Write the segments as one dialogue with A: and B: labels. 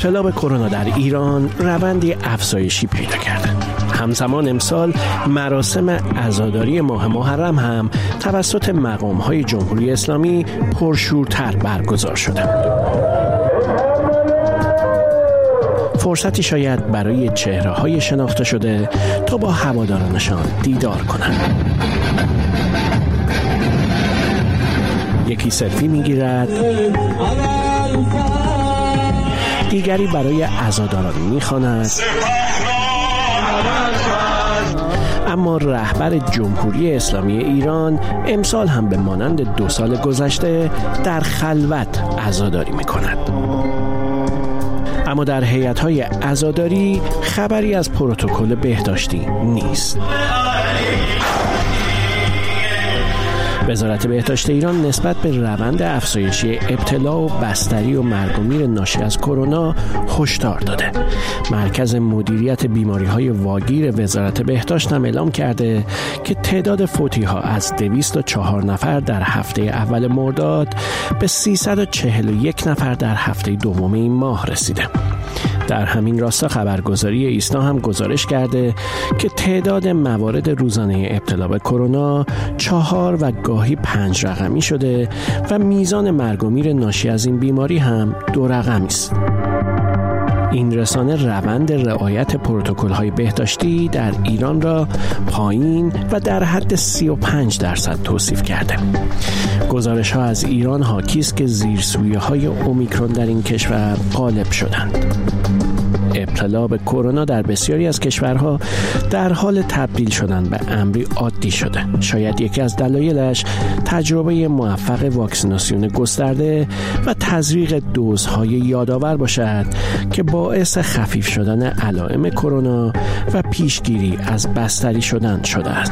A: ابتلا به کرونا در ایران روندی افزایشی پیدا کرده. همزمان امسال مراسم عزاداری ماه محرم هم توسط مقام‌های جمهوری اسلامی پرشورتر برگزار شده. فرصتی شاید برای چهره‌های شناخته شده تا با هوادارانشان دیدار کنند. یکی سلفی میگیرد، دیگری برای عزاداران میخواند، اما رهبر جمهوری اسلامی ایران امسال هم به مانند 2 سال گذشته در خلوت عزاداری میکند. اما در هیئت‌های عزاداری خبری از پروتکل بهداشتی نیست. وزارت بهداشت ایران نسبت به روند افزایشی ابتلا و بستری و مرگ و میر ناشی از کرونا هشدار داده. مرکز مدیریت بیماری‌های واگیر وزارت بهداشت هم اعلام کرده که تعداد فوتی‌ها از 204 نفر در هفته اول مرداد به 341 نفر در هفته دوم این ماه رسیده. در همین راستا خبرگزاری ایسنا هم گزارش کرده که تعداد موارد روزانه ابتلا به کرونا 4 و گاهی 5 رقمی شده و میزان مرگ و میر ناشی از این بیماری هم 2 رقمی است. این رسانه روند رعایت پروتکل‌های بهداشتی در ایران را پایین و در حد 35% توصیف کرده. گزارش‌ها از ایران حاکی است که زیرسویه‌های اومیکرون در این کشور غالب شدند. ابتلا به کرونا در بسیاری از کشورها در حال تبدیل شدن به امری عادی شده. شاید یکی از دلایلش تجربه موفق واکسیناسیون گسترده و تزریق دوزهای یادآور باشد که باعث خفیف شدن علائم کرونا و پیشگیری از بستری شدن شده است.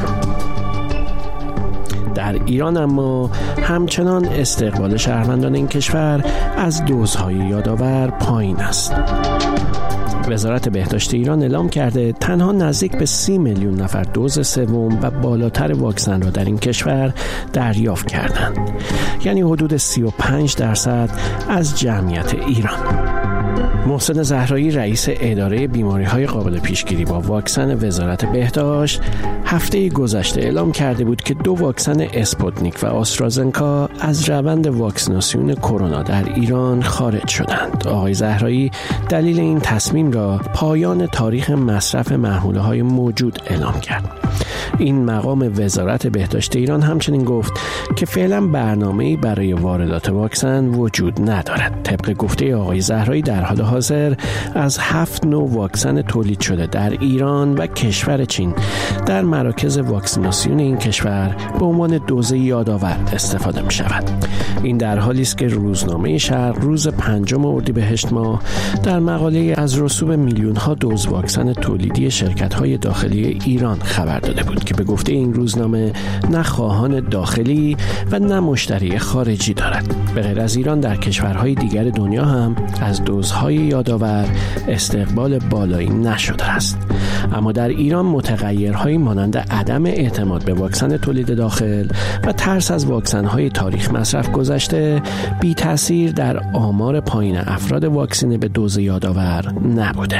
A: در ایران اما همچنان استقبال شهروندان این کشور از دوزهای یادآور پایین است. وزارت بهداشت ایران اعلام کرده تنها نزدیک به 30 میلیون نفر دوز سوم و بالاتر واکسن را در این کشور دریافت کردند. یعنی حدود 35% از جمعیت ایران. محسن زهرایی رئیس اداره بیماری‌های قابل پیشگیری با واکسن وزارت بهداشت هفته گذشته اعلام کرده بود که 2 واکسن اسپوتنیک و آسترازنکا از روند واکسیناسیون کرونا در ایران خارج شدند. آقای زهرایی دلیل این تصمیم را پایان تاریخ مصرف محموله‌های موجود اعلام کرد. این مقام وزارت بهداشت ایران همچنین گفت که فعلا برنامه‌ای برای واردات واکسن وجود ندارد. طبق گفته آقای زهرایی در حال حاضر از 7 نوع واکسن تولید شده در ایران و کشور چین در مراکز واکسیناسیون این کشور به عنوان دوز یادآور استفاده می شود. این در حالی است که روزنامه شرق روز 5 اردیبهشت ماه در مقاله از رسوب میلیون ها دوز واکسن تولیدی شرکت‌های داخلی ایران خبر داده بود که به گفته این روزنامه نه خواهان داخلی و نه مشتری خارجی دارد. به غیر از ایران در کشورهای دیگر دنیا هم از دوزهای یادآور استقبال بالایی نشده است. اما در ایران متغیرهایی مانند عدم اعتماد به واکسن تولید داخل و ترس از واکسن‌های تاریخ مصرف گذشته بی تأثیر در آمار پایین افراد واکسینه به دوز یادآور نبوده.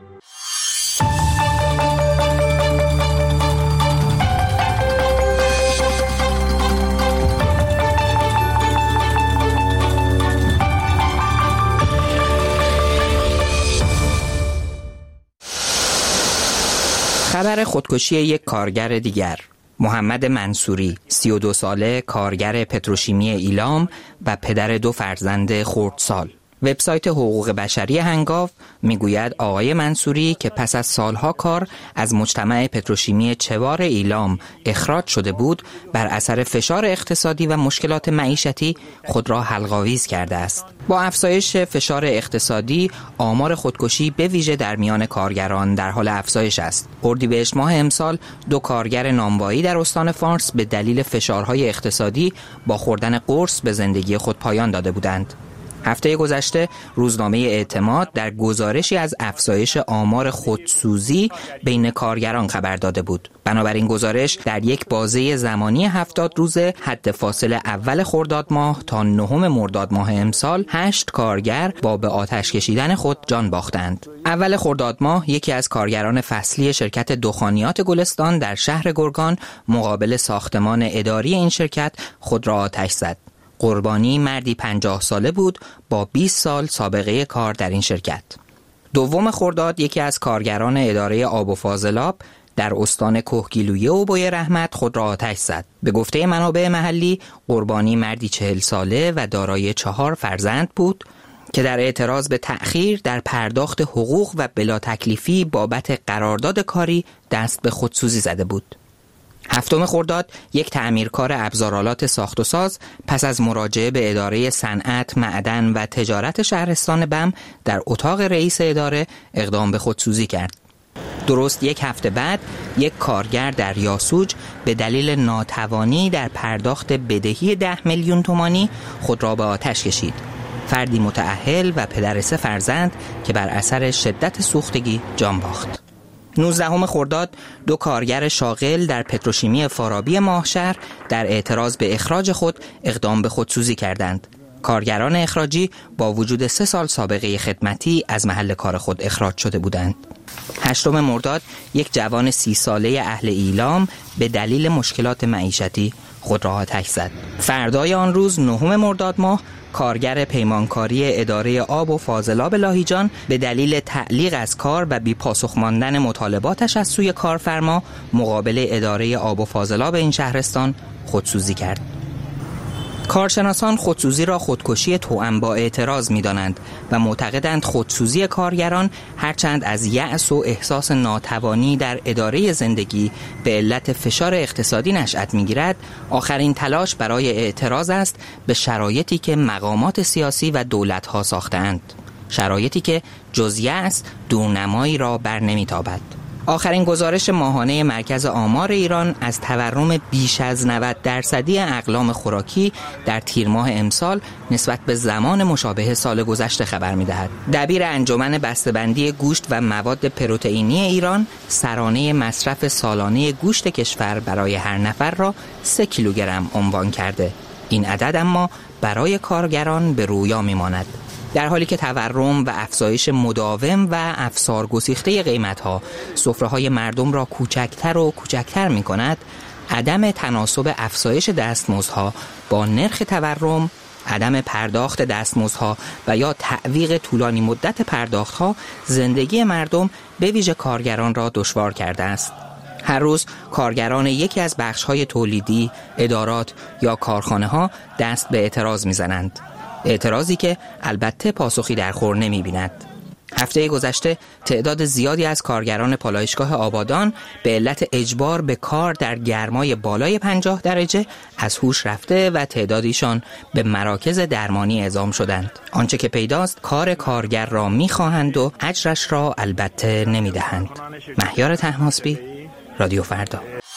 B: خبر خودکشی یک کارگر دیگر. محمد منصوری 32 ساله، کارگر پتروشیمی ایلام و پدر 2 فرزند خردسال. وبسایت حقوق بشری هنگاو میگوید آقای منصوری که پس از سالها کار از مجتمع پتروشیمی چوار ایلام اخراج شده بود، بر اثر فشار اقتصادی و مشکلات معیشتی خود را حلق‌آویز کرده است. با افزایش فشار اقتصادی، آمار خودکشی به ویژه در میان کارگران در حال افزایش است. اردیبهشت ماه امسال 2 کارگر نانوایی در استان فارس به دلیل فشارهای اقتصادی با خوردن قرص به زندگی خود پایان داده بودند. هفته گذشته روزنامه اعتماد در گزارشی از افزایش آمار خودسوزی بین کارگران خبر داده بود. بنابراین گزارش در یک بازه زمانی 70 روزه حد فاصل اول خرداد ماه تا 9 مرداد ماه امسال 8 کارگر با به آتش کشیدن خود جان باختند. اول خرداد ماه یکی از کارگران فصلی شرکت دخانیات گلستان در شهر گرگان مقابل ساختمان اداری این شرکت خود را آتش زد. قربانی مردی 50 ساله بود با 20 سال سابقه کار در این شرکت. دوم خرداد یکی از کارگران اداره آب و فاضلاب در استان کهگیلویه و بوی رحمت خود را آتش زد. به گفته منابع محلی قربانی مردی 40 ساله و دارای 4 فرزند بود که در اعتراض به تأخیر در پرداخت حقوق و بلا تکلیفی بابت قرارداد کاری دست به خودسوزی زده بود. هفتم خرداد یک تعمیرکار ابزارآلات ساخت و ساز پس از مراجعه به اداره صنعت، معدن و تجارت شهرستان بم در اتاق رئیس اداره اقدام به خودسوزی کرد. درست یک هفته بعد یک کارگر در یاسوج به دلیل ناتوانی در پرداخت بدهی 10 میلیون تومانی خود را به آتش کشید. فردی متأهل و پدر 3 فرزند که بر اثر شدت سوختگی جان باخت. 19 خرداد 2 کارگر شاغل در پتروشیمی فارابی ماهشهر در اعتراض به اخراج خود اقدام به خودسوزی کردند. کارگران اخراجی با وجود 3 سال سابقه خدمتی از محل کار خود اخراج شده بودند. 8 مرداد یک جوان 30 ساله اهل ایلام به دلیل مشکلات معیشتی خود را آتش زد. فردای آن روز 9 مرداد ماه کارگر پیمانکاری اداره آب و فاضلاب لاهیجان به دلیل تعلیق از کار و بی پاسخ ماندن مطالباتش از سوی کارفرما مقابل اداره آب و فاضلاب این شهرستان خودسوزی کرد. کارشناسان خودسوزی را خودکشی توأم با اعتراض می‌دانند و معتقدند خودسوزی کارگران هرچند از یأس و احساس ناتوانی در اداره زندگی به علت فشار اقتصادی نشأت می‌گیرد، آخرین تلاش برای اعتراض است به شرایطی که مقامات سیاسی و دولت‌ها ساخته‌اند، شرایطی که جز یأس دورنمایی را بر نمی‌تابد. آخرین گزارش ماهانه مرکز آمار ایران از تورم بیش از 90% اقلام خوراکی در تیر ماه امسال نسبت به زمان مشابه سال گذشته خبر می‌دهد. دبیر انجمن بسته‌بندی گوشت و مواد پروتئینی ایران سرانه مصرف سالانه گوشت کشور برای هر نفر را 3 کیلوگرم عنوان کرده. این عدد اما برای کارگران به رویا می‌ماند. در حالی که تورم و افزایش مداوم و افسار گسیخته قیمت‌ها سفره‌های مردم را کوچکتر و کوچکتر می‌کند، عدم تناسب افزایش دستمزدها با نرخ تورم، عدم پرداخت دستمزدها و یا تعویق طولانی مدت پرداخت‌ها زندگی مردم به ویژه کارگران را دشوار کرده است. هر روز کارگران یکی از بخش‌های تولیدی، ادارات یا کارخانه‌ها دست به اعتراض می‌زنند. اعتراضی که البته پاسخی در خور نمی‌بیند. هفته گذشته تعداد زیادی از کارگران پالایشگاه آبادان به علت اجبار به کار در گرمای بالای 50 درجه از هوش رفته و تعدادیشان به مراکز درمانی اعزام شدند. آنچه که پیداست کار کارگر را می‌خواهند و اجرش را البته نمی‌دهند. مهیار طهماسبی، رادیو فردا.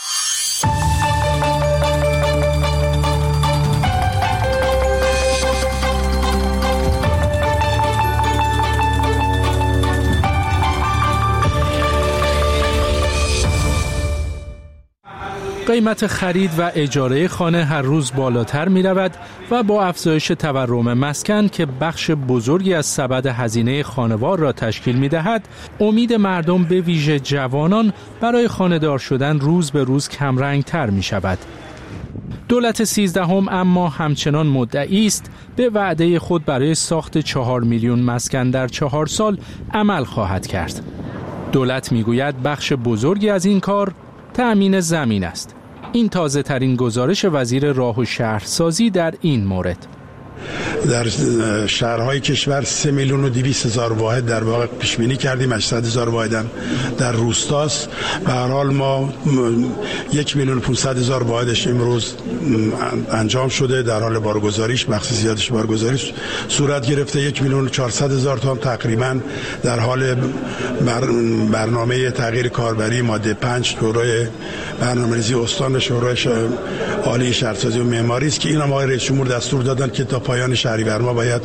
C: قیمت خرید و اجاره خانه هر روز بالاتر می رود و با افزایش تورم مسکن که بخش بزرگی از سبد هزینه خانوار را تشکیل می دهد، امید مردم به ویژه جوانان برای خانه‌دار شدن روز به روز کمرنگ تر می شود. دولت 13 اما همچنان مدعی است به وعده خود برای ساخت 4 میلیون مسکن در 4 سال عمل خواهد کرد. دولت می گوید بخش بزرگی از این کار تأمین زمین است. این تازه ترین گزارش وزیر راه و شهرسازی در این مورد.
D: در شهرهای کشور 3,200,000 واحد در واقع پیش بینی کردیم، 800,000 واحد هم در روستاست. به هر حال ما 1,500,000 واحدش امروز انجام شده، در حال بارگذاریش بخش زیادش بارگذاریش صورت گرفته. 1,400,000 تا هم تقریبا در حال برنامه تغییر کاربری ماده 5 شورای برنامه‌ریزی استان شورای عالی شهرسازی و معماری است که اینا ما رئیس جمهور دستور دادن که تا پایان شهریور ما باید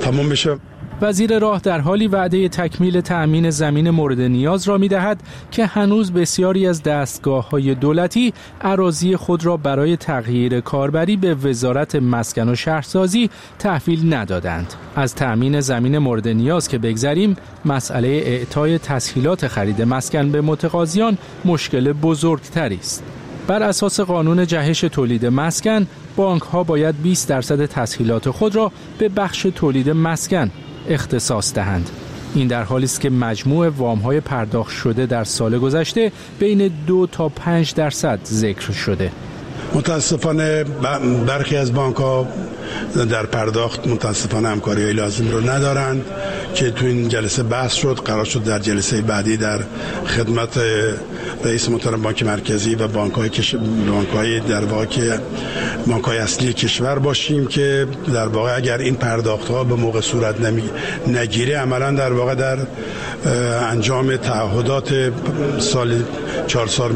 D: تمام بشه.
C: وزیر راه در حالی وعده تکمیل تأمین زمین مورد نیاز را می‌دهد که هنوز بسیاری از دستگاه‌های دولتی اراضی خود را برای تغییر کاربری به وزارت مسکن و شهرسازی تحویل ندادند. از تأمین زمین مورد نیاز که بگذریم، مسئله اعطای تسهیلات خرید مسکن به متقاضیان مشکل بزرگتری است. بر اساس قانون جهش تولید مسکن، بانک‌ها باید 20% تسهیلات خود را به بخش تولید مسکن اختصاص دهند. این در حالی است که مجموع وام‌های پرداخت شده در سال گذشته بین 2 تا 5% ذکر شده.
D: متاسفانه برخی از بانک‌ها در پرداخت متاسفانه همکاری‌های لازم رو ندارند که تو این جلسه بحث شد. قرار شد در جلسه بعدی در خدمت رئیس محترم بانک مرکزی و بانک‌های در واقع بانک‌های اصلی کشور باشیم که در واقع اگر این پرداخت‌ها به موقع صورت نگیره، عملاً در واقع در انجام تعهدات سال 4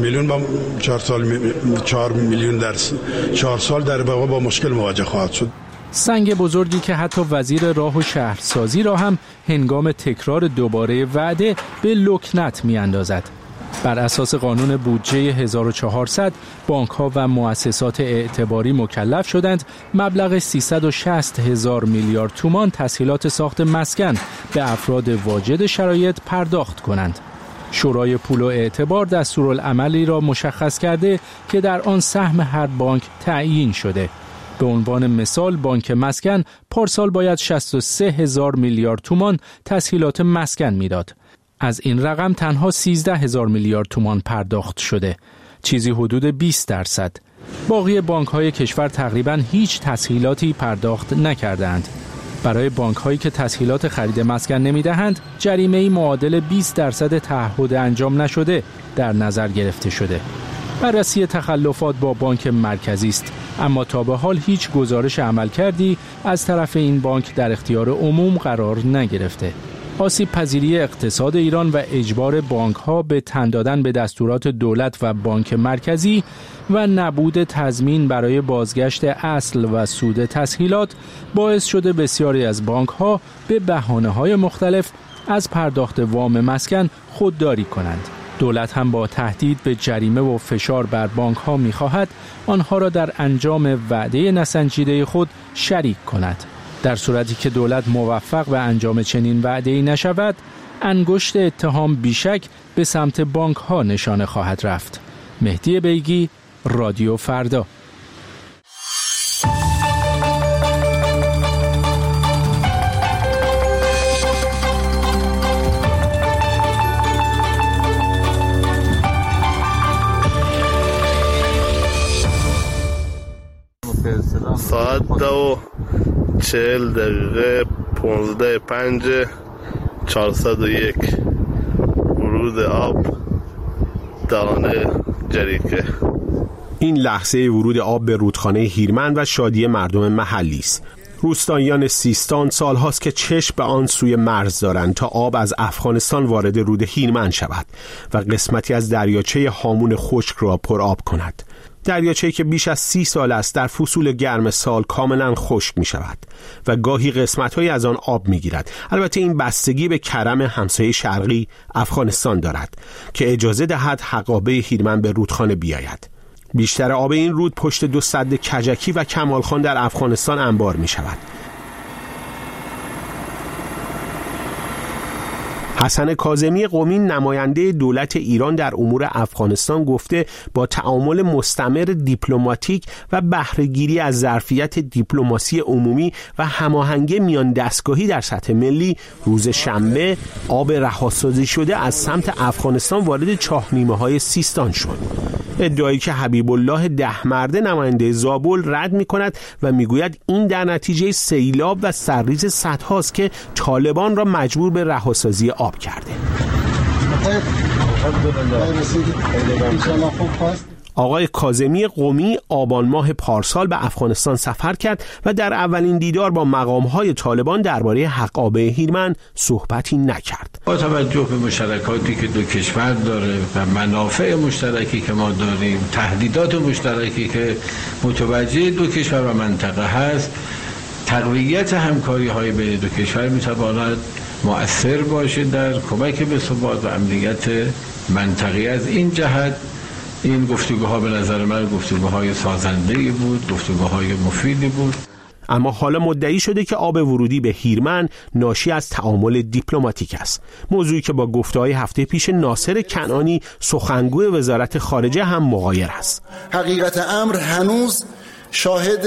D: میلیون در 4 سال در واقع با مشکل مواجه خواهد شد.
C: سنگ بزرگی که حتی وزیر راه و شهرسازی را هم هنگام تکرار دوباره وعده به لکنت می‌اندازد. بر اساس قانون بودجه 1400 بانک‌ها و مؤسسات اعتباری مکلف شدند مبلغ 360,000 میلیارد تومان تسهیلات ساخت مسکن به افراد واجد شرایط پرداخت کنند. شورای پول و اعتبار دستورالعملی را مشخص کرده که در آن سهم هر بانک تعیین شده. به عنوان مثال بانک مسکن پارسال باید 63,000 میلیارد تومان تسهیلات مسکن میداد. از این رقم تنها 13,000 میلیارد تومان پرداخت شده، چیزی حدود 20%. باقی بانک‌های کشور تقریباً هیچ تسهیلاتی پرداخت نکردند. برای بانک‌هایی که تسهیلات خرید مسکن نمی‌دهند، جریمه‌ای معادل 20% تعهد انجام نشده در نظر گرفته شده. بررسی تخلفات با بانک مرکزی است، اما تا به حال هیچ گزارش عملکردی از طرف این بانک در اختیار عموم قرار نگرفته. آسیب پذیری اقتصاد ایران و اجبار بانک‌ها به تن دادن به دستورات دولت و بانک مرکزی و نبود تضمین برای بازگشت اصل و سود تسهیلات باعث شده بسیاری از بانک‌ها به بهانه‌های مختلف از پرداخت وام مسکن خودداری کنند. دولت هم با تهدید به جریمه و فشار بر بانک‌ها می‌خواهد آنها را در انجام وعده نسنجیده خود شریک کند. در صورتی که دولت موفق به انجام چنین وعده‌ای نشود، انگشت اتهام بیشک به سمت بانک‌ها نشانه خواهد رفت. مهدی بیگی، رادیو فردا.
E: ساعت 2:40 15:05 401 ورود آب دانه جریکه.
F: این لحظه ورود آب به رودخانه هیرمند و شادی مردم محلی است. روستاییان سیستان سالهاست که چشم به آن سوی مرز دارند تا آب از افغانستان وارد رود هیرمند شود و قسمتی از دریاچه هامون خشک را پر آب کند. دریاچه‌ای که بیش از 30 سال است در فصول گرم سال کاملا خشک می شود و گاهی قسمت‌هایی از آن آب می گیرد. البته این بستگی به کرم همسایه شرقی افغانستان دارد که اجازه دهد حقابه هیرمند به رودخانه بیاید. بیشتر آب این رود پشت 2 سد کجکی و کمالخان در افغانستان انبار می شود. حسن کاظمی قمی نماینده دولت ایران در امور افغانستان گفته با تعامل مستمر دیپلماتیک و بهره‌گیری از ظرفیت دیپلماسی عمومی و هماهنگی میان دستگاهی در سطح ملی روز شنبه آب رهاسازی شده از سمت افغانستان وارد چاه‌نیمه‌های سیستان شد. ادعایی که حبیب الله دهمرده نماینده زابل رد می‌کند و می‌گوید این در نتیجه سیلاب و سرریز سدهاست که طالبان را مجبور به رهاسازی آب کرده. آقای کاظمی قمی آبان ماه پارسال به افغانستان سفر کرد و در اولین دیدار با مقام‌های طالبان درباره حقابه هیرمند صحبتی نکرد.
G: با توجه به مشترکاتی که دو کشور داره و منافع مشترکی که ما داریم، تهدیدات مشترکی که متوجه دو کشور و منطقه هست، تقویت همکاری‌های بین دو کشور می‌تواند مؤثر باشه در کمک به ثبات و امنیت منطقی. از این جهت این گفتگوها به نظر من گفتگوهای سازنده‌ای بود، گفتگوهای مفیدی بود.
F: اما حالا مدعی شده که آب ورودی به هیرمند ناشی از تعامل دیپلماتیک است، موضوعی که با گفته‌های هفته پیش ناصر کنعانی سخنگوی وزارت خارجه هم مغایر است.
H: حقیقت امر هنوز شاهد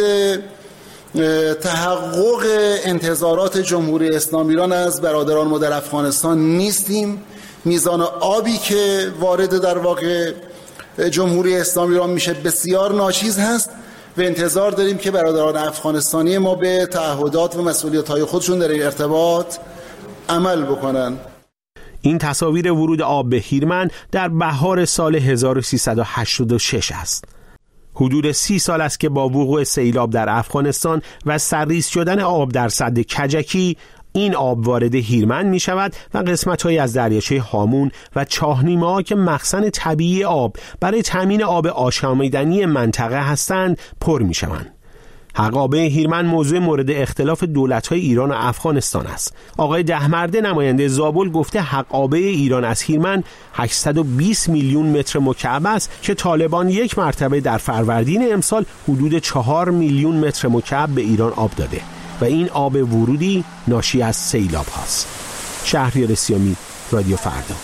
H: تحقق انتظارات جمهوری اسلامی ایران از برادران ما در افغانستان نیستیم. میزان آبی که وارد در واقع جمهوری اسلامی ایران میشه بسیار ناچیز هست و انتظار داریم که برادران افغانستانی ما به تعهدات و مسئولیت‌های خودشون در این ارتباط عمل بکنن.
F: این تصاویر ورود آب به هیرمند در بهار سال 1386 است. حدود 30 سال است که با وقوع سیلاب در افغانستان و سرریز شدن آب در سد کجکی این آب وارد هیرمند می شود و قسمت‌هایی از دریاچه هامون و چاهنیمه‌ها که مخزن طبیعی آب برای تامین آب آشامیدنی منطقه هستند پر می شوند. حقابه هیرمند موضوع مورد اختلاف دولت‌های ایران و افغانستان است. آقای دهمرده نماینده زابل گفته حقابه ایران از هیرمند 820 میلیون متر مکعب است که طالبان یک مرتبه در فروردین امسال حدود 4 میلیون متر مکعب به ایران آب داده و این آب ورودی ناشی از سیلاب هاست. شهریار سیامی، رادیو فردا.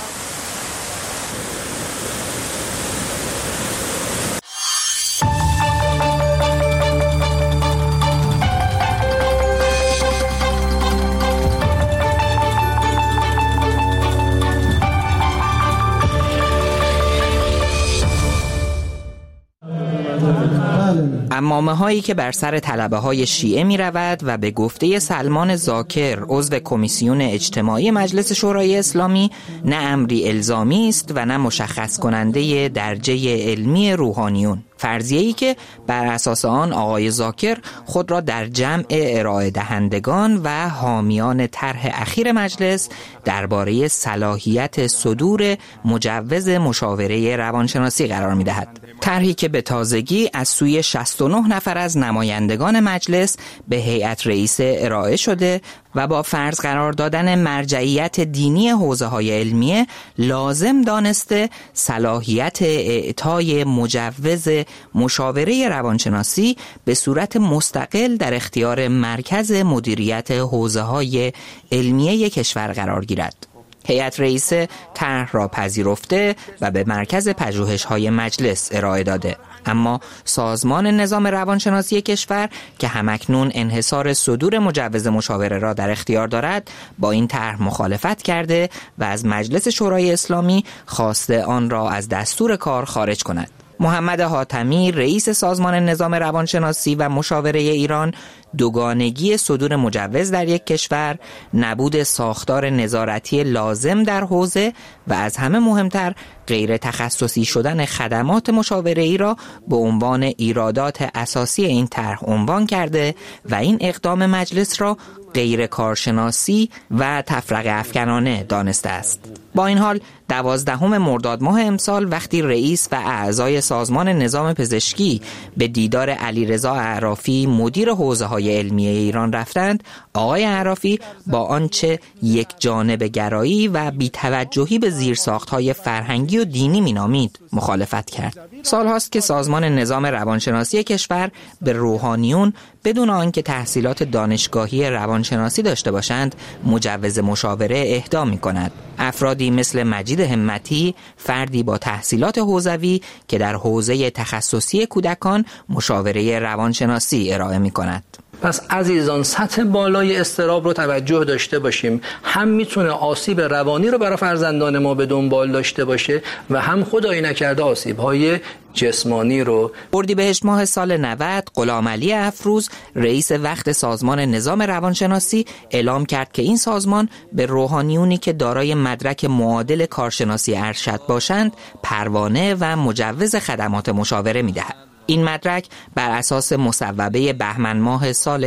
B: عمامه هایی که بر سر طلبه های شیعه می رود و به گفته سلمان زاکر عضو کمیسیون اجتماعی مجلس شورای اسلامی نه امری الزامی است و نه مشخص کننده درجه علمی روحانیون، فرضیه‌ای که بر اساس آن آقای زاکر خود را در جمع ارائه دهندگان و حامیان طرح اخیر مجلس درباره صلاحیت صدور مجوز مشاوره روانشناسی قرار می‌دهد. طرحی که به تازگی از سوی 69 نفر از نمایندگان مجلس به هیئت رئیسه ارائه شده و با فرض قرار دادن مرجعیت دینی حوزه‌های علمیه لازم دانسته صلاحیت اعطای مجوز مشاوره روانشناسی به صورت مستقل در اختیار مرکز مدیریت حوزه‌های علمیه کشور قرار گیرد. هیئت رئیسه طرح را پذیرفته و به مرکز پژوهش‌های مجلس ارائه داده، اما سازمان نظام روانشناسی کشور که همکنون انحصار صدور مجوز مشاوره را در اختیار دارد با این طرح مخالفت کرده و از مجلس شورای اسلامی خواسته آن را از دستور کار خارج کند. محمد حاتمی رئیس سازمان نظام روانشناسی و مشاوره ایران دوگانگی صدور مجوز در یک کشور، نبود ساختار نظارتی لازم در حوزه و از همه مهمتر غیر تخصصی شدن خدمات مشاوره ای را به عنوان ایرادات اساسی این طرح عنوان کرده و این اقدام مجلس را غیر کارشناسی و تفرقه افکنانه دانسته است. با این حال 12 مرداد ماه امسال وقتی رئیس و اعضای سازمان نظام پزشکی به دیدار علیرضا اعرافی مدیر حوزه‌های علمیه ایران رفتند، آقای اعرافی با آنچه یک جانب گرایی و بی‌توجهی به زیرساخت‌های فرهنگی و دینی مینامید مخالفت کرد. سال‌هاست که سازمان نظام روانشناسی کشور به روحانیون بدون آنکه تحصیلات دانشگاهی روانشناسی داشته باشند مجوز مشاوره اهدا می‌کند. افرادی مثل مجید همتی، فردی با تحصیلات حوزوی که در حوزه تخصصی کودکان مشاوره روانشناسی ارائه می‌کند.
I: پس عزیزان سطح بالای اضطراب رو توجه داشته باشیم. هم میتونه آسیب روانی رو برای فرزندان ما به دنبال داشته باشه و هم خدایی نکرده آسیب‌های جسمانی رو.
B: اردیبهشت ماه سال 90 غلامعلی افروز رئیس وقت سازمان نظام روانشناسی اعلام کرد که این سازمان به روحانیونی که دارای مدرک معادل کارشناسی ارشد باشند پروانه و مجوز خدمات مشاوره می‌دهد. این مدرک بر اساس مصوبه بهمن ماه سال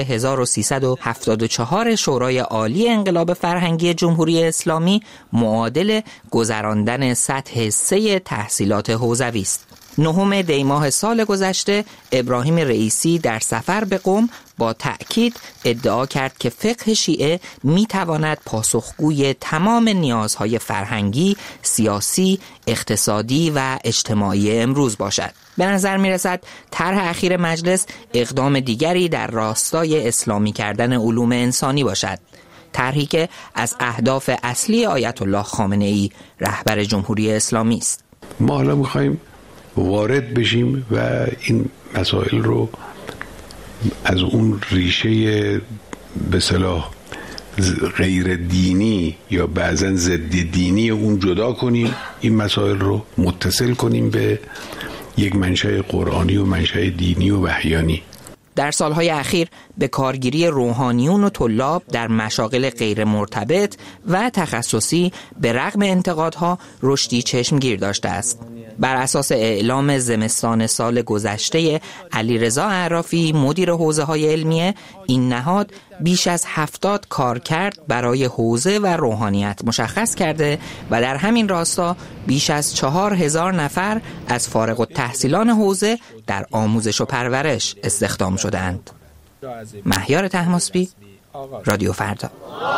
B: 1374 شورای عالی انقلاب فرهنگی جمهوری اسلامی معادل گذراندن سطح 3 تحصیلات حوزوی است. 9 دی‌ماه سال گذشته ابراهیم رئیسی در سفر به قم با تأکید ادعا کرد که فقه شیعه میتواند پاسخگوی تمام نیازهای فرهنگی، سیاسی، اقتصادی و اجتماعی امروز باشد. به نظر میرسد طرح اخیر مجلس اقدام دیگری در راستای اسلامی کردن علوم انسانی باشد، طرحی که از اهداف اصلی آیت الله خامنه ای رهبر جمهوری اسلامی است.
J: ما حالا میخوایم وارد بشیم و این مسائل رو از اون ریشه به اصطلاح غیر دینی یا بعضا ضد دینی اون جدا کنیم، این مسائل رو متصل کنیم به یک منشأ قرآنی و منشأ دینی و وحیانی.
B: در سالهای اخیر به کارگیری روحانیون و طلاب در مشاغل غیر مرتبط و تخصصی به رغم انتقادها رشدی چشمگیر داشته است. بر اساس اعلام زمستان سال گذشته علیرضا عرافی مدیر حوزه‌های علمیه، این نهاد بیش از 70 کارکرد برای حوزه و روحانیت مشخص کرده و در همین راستا بیش از 4000 نفر از فارغ التحصیلان حوزه در آموزش و پرورش استخدام شدند. مهیار طهماسبی، رادیو فردا.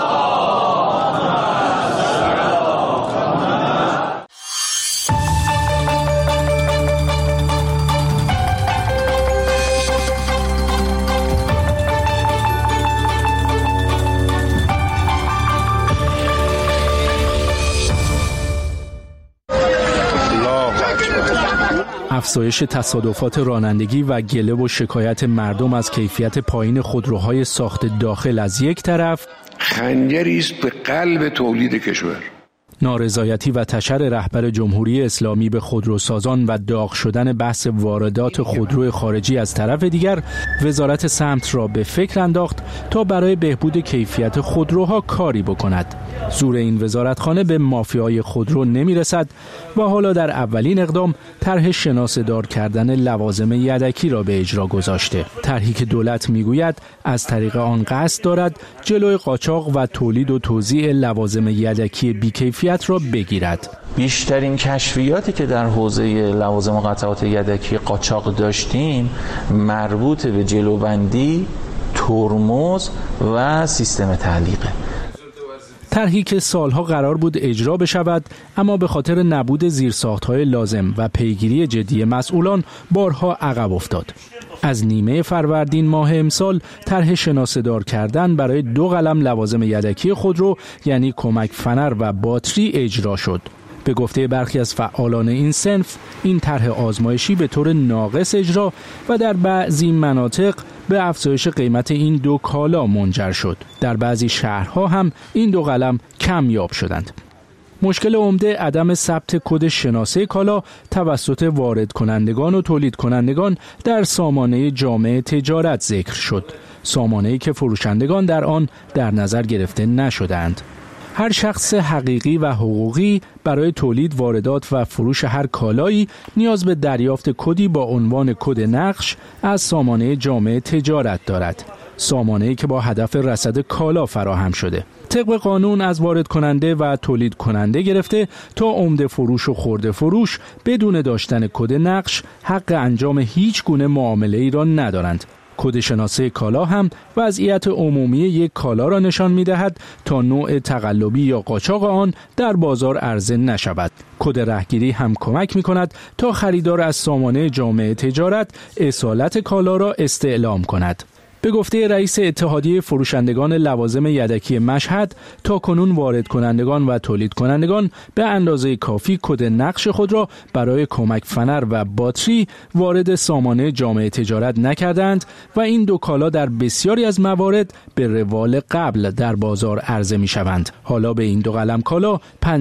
C: افزایش تصادفات رانندگی و گله و شکایت مردم از کیفیت پایین خودروهای ساخت داخل از یک طرف،
J: خنجری است به قلب تولید کشور.
C: نارضایتی و تشر رهبر جمهوری اسلامی به خودروسازان و داغ شدن بحث واردات خودرو خارجی از طرف دیگر، وزارت سمت را به فکر انداخت تا برای بهبود کیفیت خودروها کاری بکند. زور این وزارتخانه به مافیای خودرو نمیرسد و حالا در اولین اقدام طرح شناسه‌دار کردن لوازم یدکی را به اجرا گذاشته. طرحی که دولت میگوید از طریق آن قصد دارد جلوی قاچاق و تولید و توزیع لوازم یدکی بی‌کیفیت را بگیرد.
K: بیشترین کشفیاتی که در حوزه لوازم و قطعات یدکی قاچاق داشتیم مربوط به جلوبندی، ترمز و سیستم تعلیقه.
C: طرحی که سالها قرار بود اجرا بشود، اما به خاطر نبود زیرساخت‌های لازم و پیگیری جدی مسئولان بارها عقب افتاد. از نیمه فروردین ماه امسال طرح شناسه‌دار کردن برای 2 قلم لوازم یدکی خودرو یعنی کمک فنر و باتری اجرا شد. به گفته برخی از فعالان این صنف، این طرح آزمایشی به طور ناقص اجرا و در بعضی مناطق به افزایش قیمت این 2 کالا منجر شد. در بعضی شهرها هم این 2 قلم کمیاب شدند. مشکل عمده عدم ثبت کد شناسه کالا توسط وارد کنندگان و تولید کنندگان در سامانه جامع تجارت ذکر شد. سامانه‌ای که فروشندگان در آن در نظر گرفته نشدند. هر شخص حقیقی و حقوقی برای تولید، واردات و فروش هر کالایی نیاز به دریافت کدی با عنوان کد نقش از سامانه جامع تجارت دارد. سامانه‌ای که با هدف رصد کالا فراهم شده. طبق قانون از وارد کننده و تولید کننده گرفته تا عمده فروش و خرده فروش بدون داشتن کد نقش حق انجام هیچ گونه معامله‌ای را ندارند. کد شناسه کالا هم وضعیت عمومی یک کالا را نشان می‌دهد تا نوع تقلبی یا قاچاق آن در بازار عرضه نشود. کد رهگیری هم کمک می‌کند تا خریدار از سامانه جامع تجارت اصالت کالا را استعلام کند. به گفته رئیس اتحادیه فروشندگان لوازم یدکی مشهد، تا کنون وارد کنندگان و تولید کنندگان به اندازه کافی کد نقش خود را برای کمک فنر و باتری وارد سامانه جامع تجارت نکردند و این 2 کالا در بسیاری از موارد به روال قبل در بازار عرضه می شوند. حالا به این 2 قلم کالا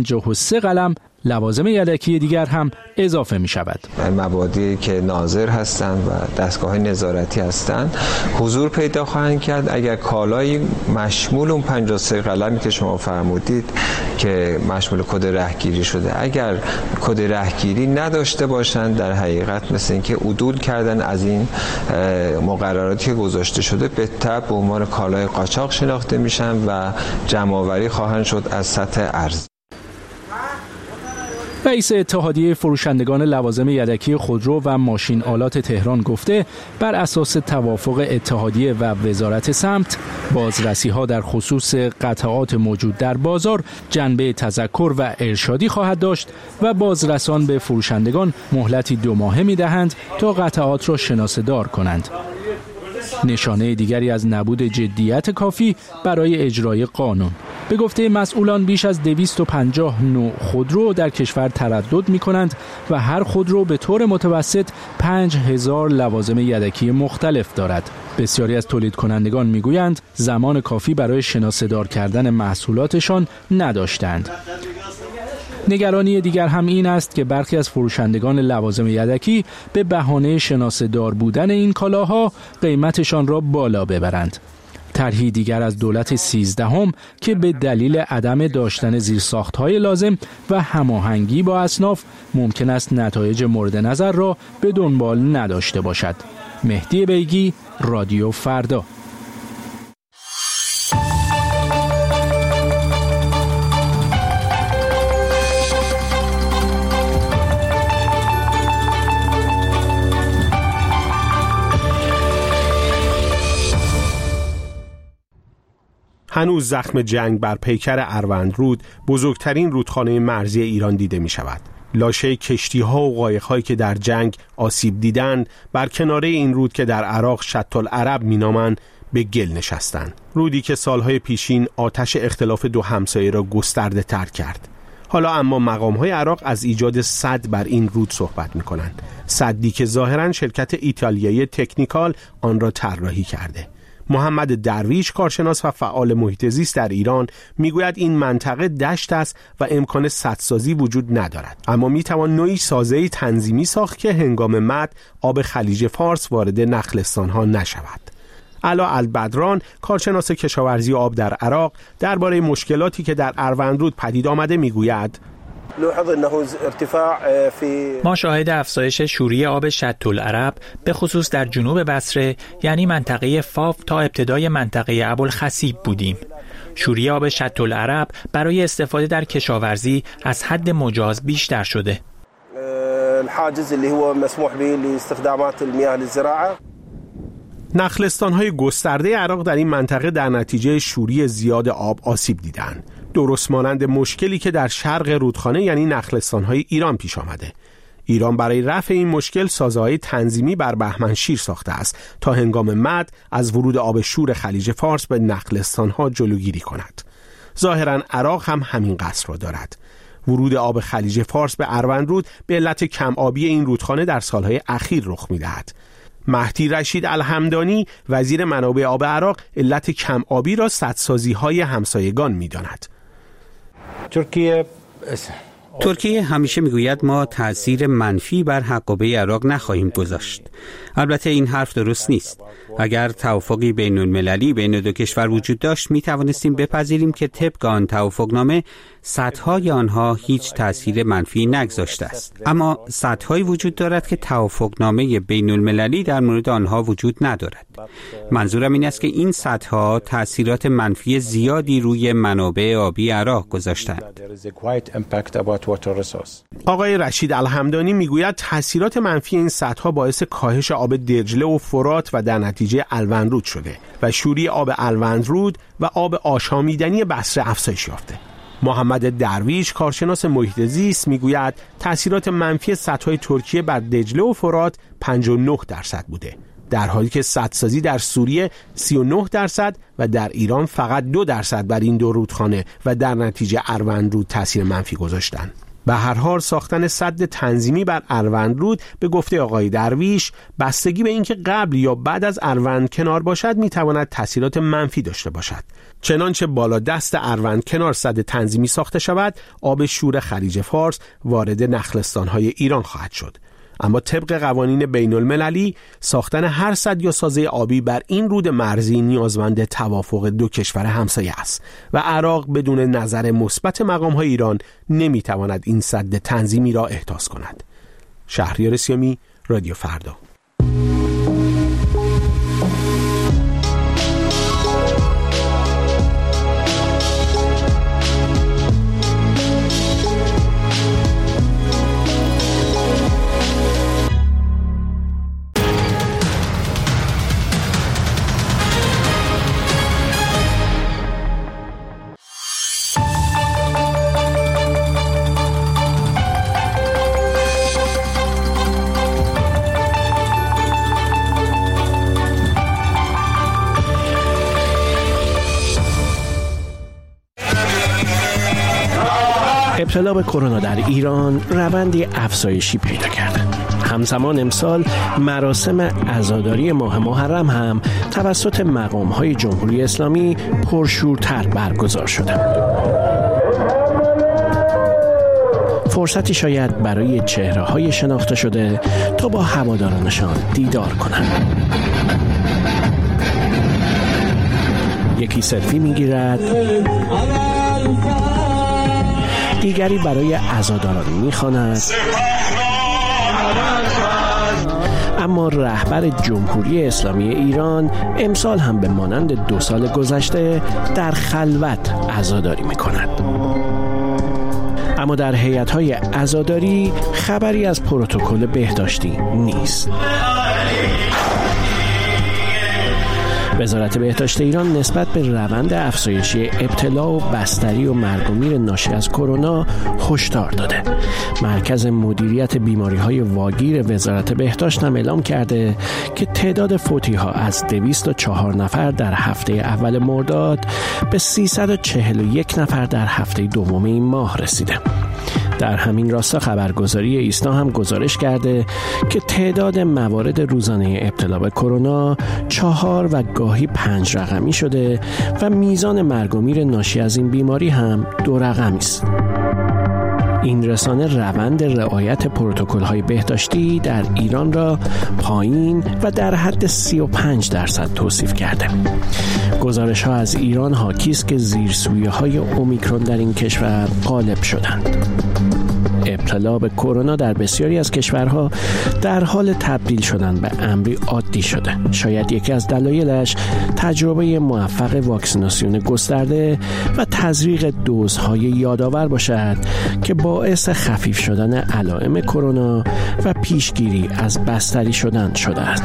C: 53 قلم لوازم یدکی دیگر هم اضافه می شود.
L: مبادی که ناظر هستند و دستگاه نظارتی هستند حضور پیدا خواهند کرد اگر کالایی مشمول اون 53 قلمی که شما فرمودید که مشمول کد رهگیری شده، اگر کد رهگیری نداشته باشند در حقیقت مثل اینکه عدول کردن از این مقرراتی که گذاشته شده به تبع به عنوان کالای قاچاق شناخته میشن و جمع‌آوری خواهند شد از سطح ارز.
C: رئیس اتحادیه فروشندگان لوازم یدکی خودرو و ماشین آلات تهران گفته بر اساس توافق اتحادیه و وزارت سمت، بازرسی‌ها در خصوص قطعات موجود در بازار جنبه تذکر و ارشادی خواهد داشت و بازرسان به فروشندگان مهلتی 2 ماهه می‌دهند تا قطعات را شناسه‌دار کنند. نشانه دیگری از نبود جدیت کافی برای اجرای قانون. به گفته مسئولان بیش از 250 نوع خودرو در کشور تردد می کنند و هر خودرو به طور متوسط 5000 لوازم یدکی مختلف دارد. بسیاری از تولید کنندگان می گویند زمان کافی برای شناسه‌دار کردن محصولاتشان نداشتند. نگرانی دیگر هم این است که برخی از فروشندگان لوازم یدکی به بهانه شناسه‌دار بودن این کالاها قیمتشان را بالا ببرند. طرحی دیگر از دولت 13 که به دلیل عدم داشتن زیرساخت‌های لازم و هماهنگی با اصناف ممکن است نتایج مورد نظر را به دنبال نداشته باشد. مهدی بیگی، رادیو فردا.
F: هنوز زخم جنگ بر پیکر اروندرود، بزرگترین رودخانه مرزی ایران دیده می شود. لاشه کشتی‌ها و قایق‌هایی که در جنگ آسیب دیدند بر کناره این رود که در عراق شط العرب می‌نامند به گل نشستند. رودی که سالهای پیشین آتش اختلاف 2 همسایه را گسترده تر کرد. حالا اما مقام‌های عراق از ایجاد سد بر این رود صحبت می‌کنند. سدی که ظاهراً شرکت ایتالیایی تکنیکال آن را طراحی کرده. محمد درویش، کارشناس و فعال محیط زیست در ایران، میگوید این منطقه دشت است و امکان سدسازی وجود ندارد، اما میتوان نوعی سازه تنظیمی ساخت که هنگام مد آب خلیج فارس وارد نخلستان‌ها نشود. علا البدران، کارشناس کشاورزی آب در عراق، درباره مشکلاتی که در اروندرود پدید آمده میگوید:
M: ما شاهد افزایش شوری آب شط العرب به خصوص در جنوب بصره، یعنی منطقه فاف تا ابتدای منطقه ابوالخصیب بودیم. شوری آب شط العرب برای استفاده در کشاورزی از حد مجاز بیشتر شده.
F: نخلستان‌های گسترده عراق در این منطقه در نتیجه شوری زیاد آب آسیب دیدند، درست مانند مشکلی که در شرق رودخانه یعنی نخلستان‌های ایران پیش آمده. ایران برای رفع این مشکل سازه‌های تنظیمی بر بهمنشیر ساخته است تا هنگام مد از ورود آب شور خلیج فارس به نخلستان‌ها جلوگیری کند. ظاهراً عراق هم همین قصد را دارد. ورود آب خلیج فارس به اروندرود به علت کم آبی این رودخانه در سالهای اخیر رخ می‌دهد. مهدی رشید الحمدانی، وزیر منابع آب عراق، علت کم آبی را سدسازی‌های همسایگان می‌داند.
N: ترکیه همیشه میگوید ما تأثیر منفی بر حقابه عراق نخواهیم گذاشت. البته این حرف درست نیست. اگر توافقی بین المللی بین 2 کشور وجود داشت می توانستیم بپذیریم که طبق آن توافقنامه سدهای آنها هیچ تأثیر منفی نگذاشته است. اما سدهایی وجود دارد که توافقنامه بین المللی در مورد آنها وجود ندارد. منظورم این است که این سدها تأثیرات منفی زیادی روی منابع آبی عراق گذاشتند.
F: آقای رشید الحمدانی میگوید تأثیرات منفی این سدها باعث کاهش آب دجله و فرات و در نتیجه الوندرود شده و شوری آب الوندرود و آب آشامیدنی بصره افزایش یافته. محمد درویش، کارشناس محیط زیست، میگوید تأثیرات منفی سدهای ترکیه بر دجله و فرات 59% بوده، در حالی که سدسازی در سوریه 39% و در ایران فقط 2% بر این 2 رودخانه و در نتیجه اروندرود تأثیر منفی گذاشتند. به هر حال ساختن سد تنظیمی بر اروندرود به گفته آقای درویش بستگی به اینکه قبل یا بعد از اروند کنار باشد میتواند تأثیرات منفی داشته باشد. چنانچه بالا دست اروند کنار سد تنظیمی ساخته شود، آب شور خلیج فارس وارد نخلستان‌های ایران خواهد شد. اما طبق قوانین بین المللی ساختن هر سد یا سازه آبی بر این رود مرزی نیازمند توافق 2 کشور همسایه است و عراق بدون نظر مثبت مقام‌های ایران نمیتواند این سد تنظیمی را احداث کند. شهریار سیامی، رادیو فردا.
A: ابتلا به کرونا در ایران روندی افزایشی پیدا کرده. همزمان امسال مراسم عزاداری ماه محرم هم توسط مقام‌های جمهوری اسلامی پرشورتر برگزار شده. فرصتی شاید برای چهره‌های شناخته شده تا با هوادارانشان دیدار کنند. یکی سلفی میگیرد، دیگری برای عزاداران میخواند، اما رهبر جمهوری اسلامی ایران امسال هم به مانند 2 سال گذشته در خلوت عزاداری میکند. اما در هیئت‌های عزاداری خبری از پروتکل بهداشتی نیست. وزارت بهداشت ایران نسبت به روند افزایشی ابتلا و بستری و مرگ و میر ناشی از کرونا هشدار داده. مرکز مدیریت بیماری‌های واگیر وزارت بهداشت هم اعلام کرده که تعداد فوتی‌ها از 204 نفر در هفته اول مرداد به 341 نفر در هفته دوم این ماه رسیده. در همین راستا خبرگزاری ایسنا هم گزارش کرده که تعداد موارد روزانه ابتلا به کرونا 4 و گاهی 5 رقمی شده و میزان مرگ و میر ناشی از این بیماری هم 2 رقمی است. این رسانه روند رعایت پروتکل‌های بهداشتی در ایران را پایین و در حد 35% توصیف کرده. گزارش‌ها از ایران حاکی است که زیرسویه‌های اومیکرون در این کشور غالب شدند. ابتلا به کرونا در بسیاری از کشورها در حال تبدیل شدن به امری عادی شده. شاید یکی از دلایلش تجربه موفق واکسیناسیون گسترده و تزریق دوزهای یادآور باشد که باعث خفیف شدن علائم کرونا و پیشگیری از بستری شدن شده است.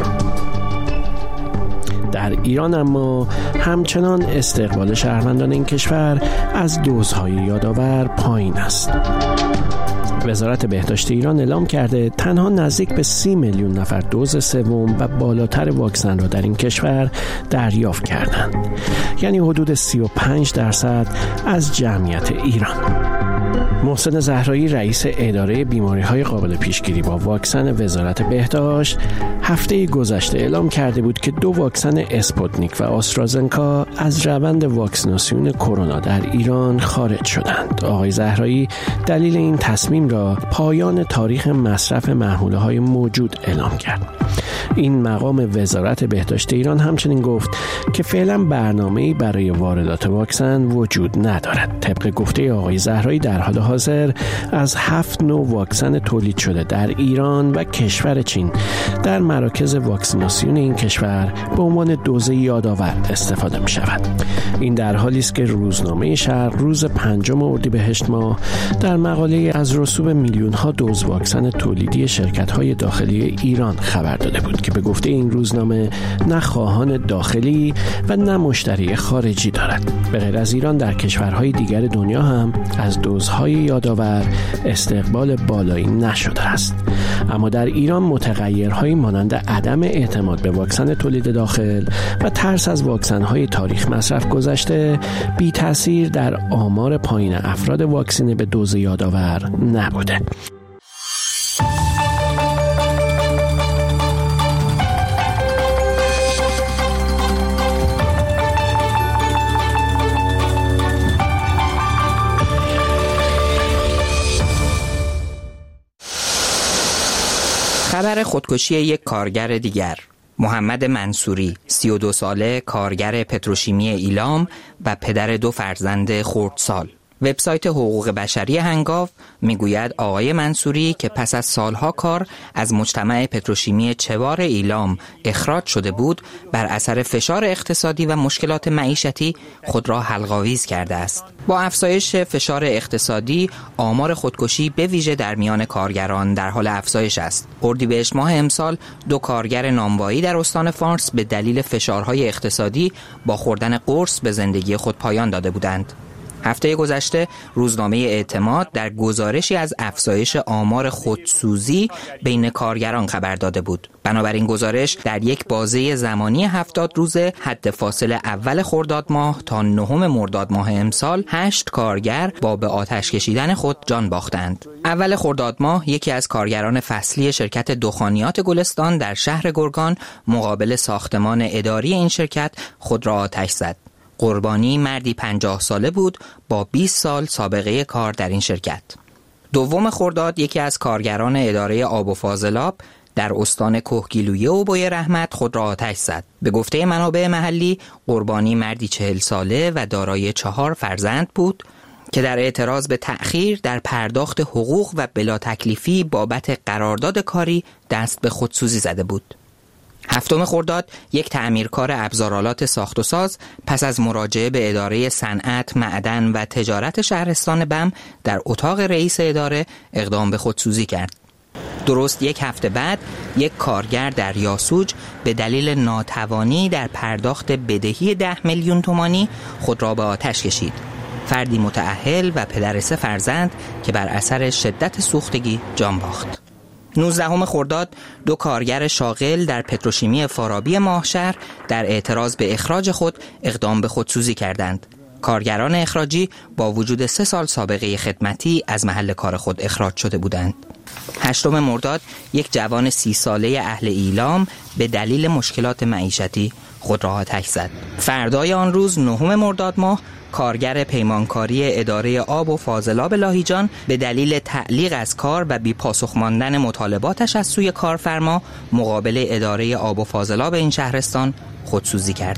A: در ایران اما همچنان استقبال شهروندان این کشور از دوزهای یادآور پایین است. وزارت بهداشت ایران اعلام کرده تنها نزدیک به 30 میلیون نفر دوز سوم و بالاتر واکسن را در این کشور دریافت کردند. یعنی حدود 35% از جمعیت ایران. محسن زهرایی رئیس اداره بیماری‌های قابل پیشگیری با واکسن وزارت بهداشت هفته گذشته اعلام کرده بود که 2 واکسن اسپوتنیک و آسترازنکا از روند واکسیناسیون کرونا در ایران خارج شدند. آقای زهرایی دلیل این تصمیم را پایان تاریخ مصرف محموله‌های موجود اعلام کرد. این مقام وزارت بهداشت ایران همچنین گفت که فعلا برنامه‌ای برای واردات واکسن وجود ندارد. طبق گفته آقای زهرایی در حال حاضر از 7 نوع واکسن تولید شده در ایران و کشور چین در مراکز واکسیناسیون این کشور به عنوان دوز یادآور استفاده می شود. این در حالی است که روزنامه شرق روز 5 اردیبهشت ماه در مقاله از رسوب میلیون ها دوز واکسن تولیدی شرکت‌های داخلی ایران خبر داده بود که به گفته این روزنامه نه خواهان داخلی و نه مشتری خارجی دارد. به غیر از ایران در کشورهای دیگر دنیا هم از دوزهای یادآور استقبال بالایی نشده است. اما در ایران متغیرهایی مانند عدم اعتماد به واکسن تولید داخل و ترس از واکسن‌های تاریخ مصرف گذشته بی تأثیر در آمار پایین افراد واکسینه به دوز یادآور نبوده.
B: خبر خودکشی یک کارگر دیگر. محمد منصوری 32 ساله کارگر پتروشیمی ایلام و پدر 2 فرزند خردسال. وبسایت حقوق بشری هنگاو میگوید آقای منصوری که پس از سالها کار از مجتمع پتروشیمی چوار ایلام اخراج شده بود، بر اثر فشار اقتصادی و مشکلات معیشتی خود را حلق‌آویز کرده است. با افزایش فشار اقتصادی، آمار خودکشی به ویژه در میان کارگران در حال افزایش است. اردیبهشت ماه امسال 2 کارگر نانوایی در استان فارس به دلیل فشارهای اقتصادی با خوردن قرص به زندگی خود پایان داده بودند. هفته گذشته روزنامه اعتماد در گزارشی از افزایش آمار خودسوزی بین کارگران خبر داده بود. بنابراین گزارش در یک بازه زمانی 70 روزه حد فاصل اول خرداد ماه تا 9 مرداد ماه امسال 8 کارگر با به آتش کشیدن خود جان باختند. اول خرداد ماه یکی از کارگران فصلی شرکت دخانیات گلستان در شهر گرگان مقابل ساختمان اداری این شرکت خود را آتش زد. قربانی مردی 50 ساله بود با 20 سال سابقه کار در این شرکت. دوم خرداد یکی از کارگران اداره آب و فاضلاب در استان کهگیلویه و بوی رحمت خود را آتش زد. به گفته منابع محلی قربانی مردی 40 ساله و دارای 4 فرزند بود که در اعتراض به تأخیر در پرداخت حقوق و بلا تکلیفی بابت قرارداد کاری دست به خودسوزی زده بود. هفتم خرداد یک تعمیرکار ابزارآلات ساخت و ساز پس از مراجعه به اداره صنعت، معدن و تجارت شهرستان بم در اتاق رئیس اداره اقدام به خودسوزی کرد. درست یک هفته بعد یک کارگر در یاسوج به دلیل ناتوانی در پرداخت بدهی 10 میلیون تومانی خود را به آتش کشید. فردی متأهل و پدر 3 فرزند که بر اثر شدت سوختگی جان باخت. 19 خرداد 2 کارگر شاغل در پتروشیمی فارابی ماهشهر در اعتراض به اخراج خود اقدام به خودسوزی کردند. کارگران اخراجی با وجود 3 سال سابقه خدمتی از محل کار خود اخراج شده بودند. 8 مرداد یک جوان 30 ساله اهل ایلام به دلیل مشکلات معیشتی خود را آتش زد. فردای آن روز 9 مرداد ماه کارگر پیمانکاری اداره آب و فاضلاب لاهیجان به دلیل تعلیق از کار و بی پاسخ ماندن مطالباتش از سوی کارفرما مقابل اداره آب و فاضلاب این شهرستان خودسوزی کرد.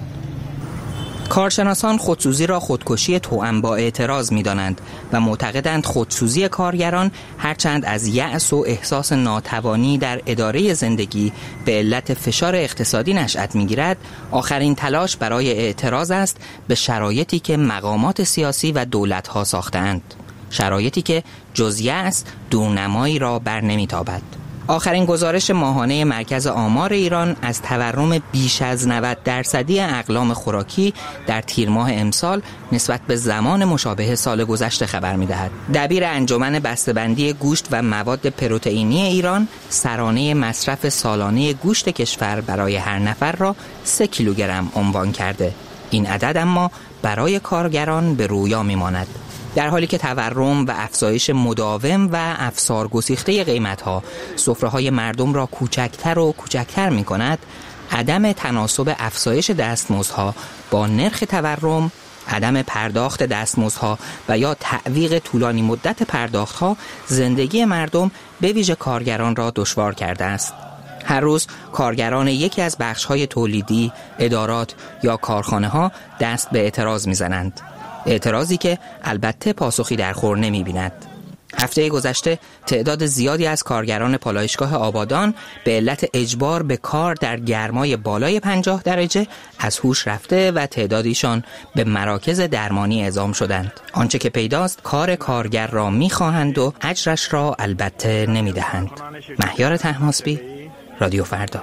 B: کارشناسان خودسوزی را خودکشی توأم با اعتراض می‌دانند و معتقدند خودسوزی کارگران هرچند از یأس و احساس ناتوانی در اداره زندگی به علت فشار اقتصادی نشأت می‌گیرد، آخرین تلاش برای اعتراض است به شرایطی که مقامات سیاسی و دولت‌ها ساختند، شرایطی که جز یأس دورنمایی را بر نمی‌تابد. آخرین گزارش ماهانه مرکز آمار ایران از تورم بیش از 90% اقلام خوراکی در تیر ماه امسال نسبت به زمان مشابه سال گذشته خبر می‌دهد. دبیر انجمن بسته‌بندی گوشت و مواد پروتئینی ایران سرانه مصرف سالانه گوشت کشور برای هر نفر را 3 کیلوگرم عنوان کرده. این عدد اما برای کارگران به رویا می‌ماند. در حالی که تورم و افزایش مداوم و افسار گسیخته قیمت‌ها سفره‌های مردم را کوچکتر و کوچکتر می‌کند، عدم تناسب افزایش دستمزدها با نرخ تورم، عدم پرداخت دستمزدها و یا تعویق طولانی مدت پرداخت‌ها زندگی مردم به ویژه کارگران را دشوار کرده است. هر روز کارگران یکی از بخش‌های تولیدی، ادارات یا کارخانه‌ها دست به اعتراض می‌زنند. اعتراضی که البته پاسخی در خور نمی‌بیند. هفته گذشته تعداد زیادی از کارگران پالایشگاه آبادان به علت اجبار به کار در گرمای بالای 50 درجه از هوش رفته و تعدادیشان به مراکز درمانی اعزام شدند. آنچه که پیداست کار کارگر را می‌خواهند و اجرش را البته نمی‌دهند. مهیار طهماسبی، رادیو فردا.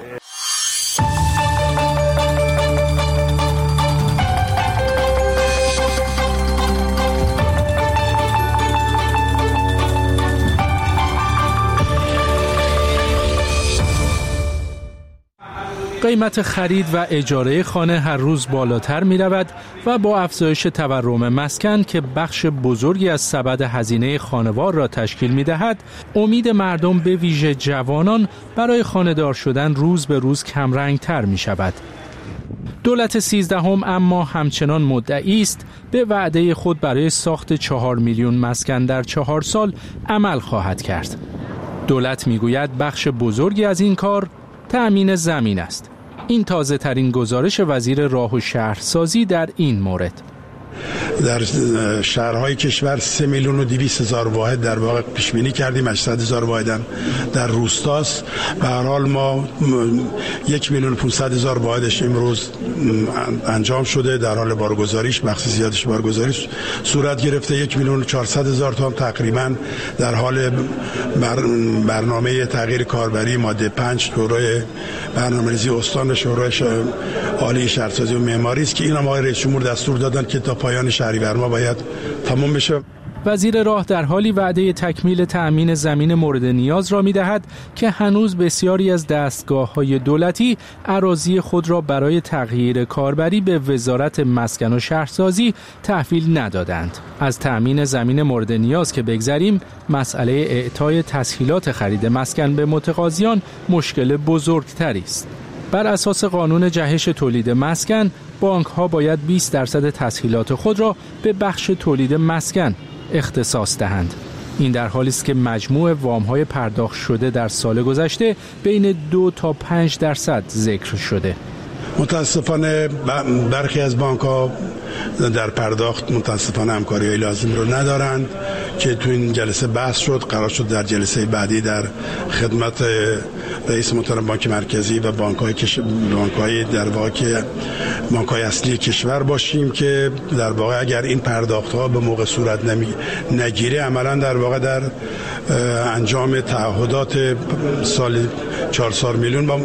C: قیمت خرید و اجاره خانه هر روز بالاتر می رود و با افزایش تورم مسکن که بخش بزرگی از سبد هزینه خانوار را تشکیل می دهد، امید مردم به ویژه جوانان برای خانه‌دار شدن روز به روز کمرنگتر می شود. دولت 13 اما همچنان مدعی است به وعده خود برای ساخت 4 میلیون مسکن در 4 سال عمل خواهد کرد. دولت می گوید بخش بزرگی از این کار تأمین زمین است. این تازه ترین گزارش وزیر راه و شهرسازی در این مورد.
D: در شهرهای کشور 3,200,000 واحد در واقع پیش بینی کردیم، 800,000 واحد در روستاست. به هر حال ما 1,500,000 واحدش امروز انجام شده، در حال بارگذاریش، بخش زیادش بارگذاریش صورت گرفته. 1,400,000 تا تقریبا در حال برنامه تغییر کاربری ماده 5 دوره برنامه‌ریزی استان شورای عالی شهرسازی و معماری است که اینا ما رئیس جمهور دستور دادن که تا پایان شهریور ماه باید تمام بشه.
C: وزیر راه در حالی وعده تکمیل تأمین زمین مورد نیاز را می‌دهد که هنوز بسیاری از دستگاه‌های دولتی اراضی خود را برای تغییر کاربری به وزارت مسکن و شهرسازی تحویل ندادند. از تأمین زمین مورد نیاز که بگذریم، مسئله اعطای تسهیلات خرید مسکن به متقاضیان مشکل بزرگتری است. بر اساس قانون جهش تولید مسکن، بانک‌ها باید 20% تسهیلات خود را به بخش تولید مسکن اختصاص دهند. این در حالی است که مجموع وام‌های پرداخت شده در سال گذشته بین 2 تا 5% ذکر شده.
D: متاسفانه برخی از بانک‌ها در پرداخت متاسفانه همکاری‌های لازم رو ندارند که تو این جلسه بحث شد. قرار شد در جلسه بعدی در خدمت رئیس محترم بانک مرکزی و بانک‌های در واقع بانک‌های اصلی کشور باشیم که در واقع اگر این پرداخت‌ها به موقع صورت نگیره عملاً در واقع در انجام تعهدات سال 4 میلیون با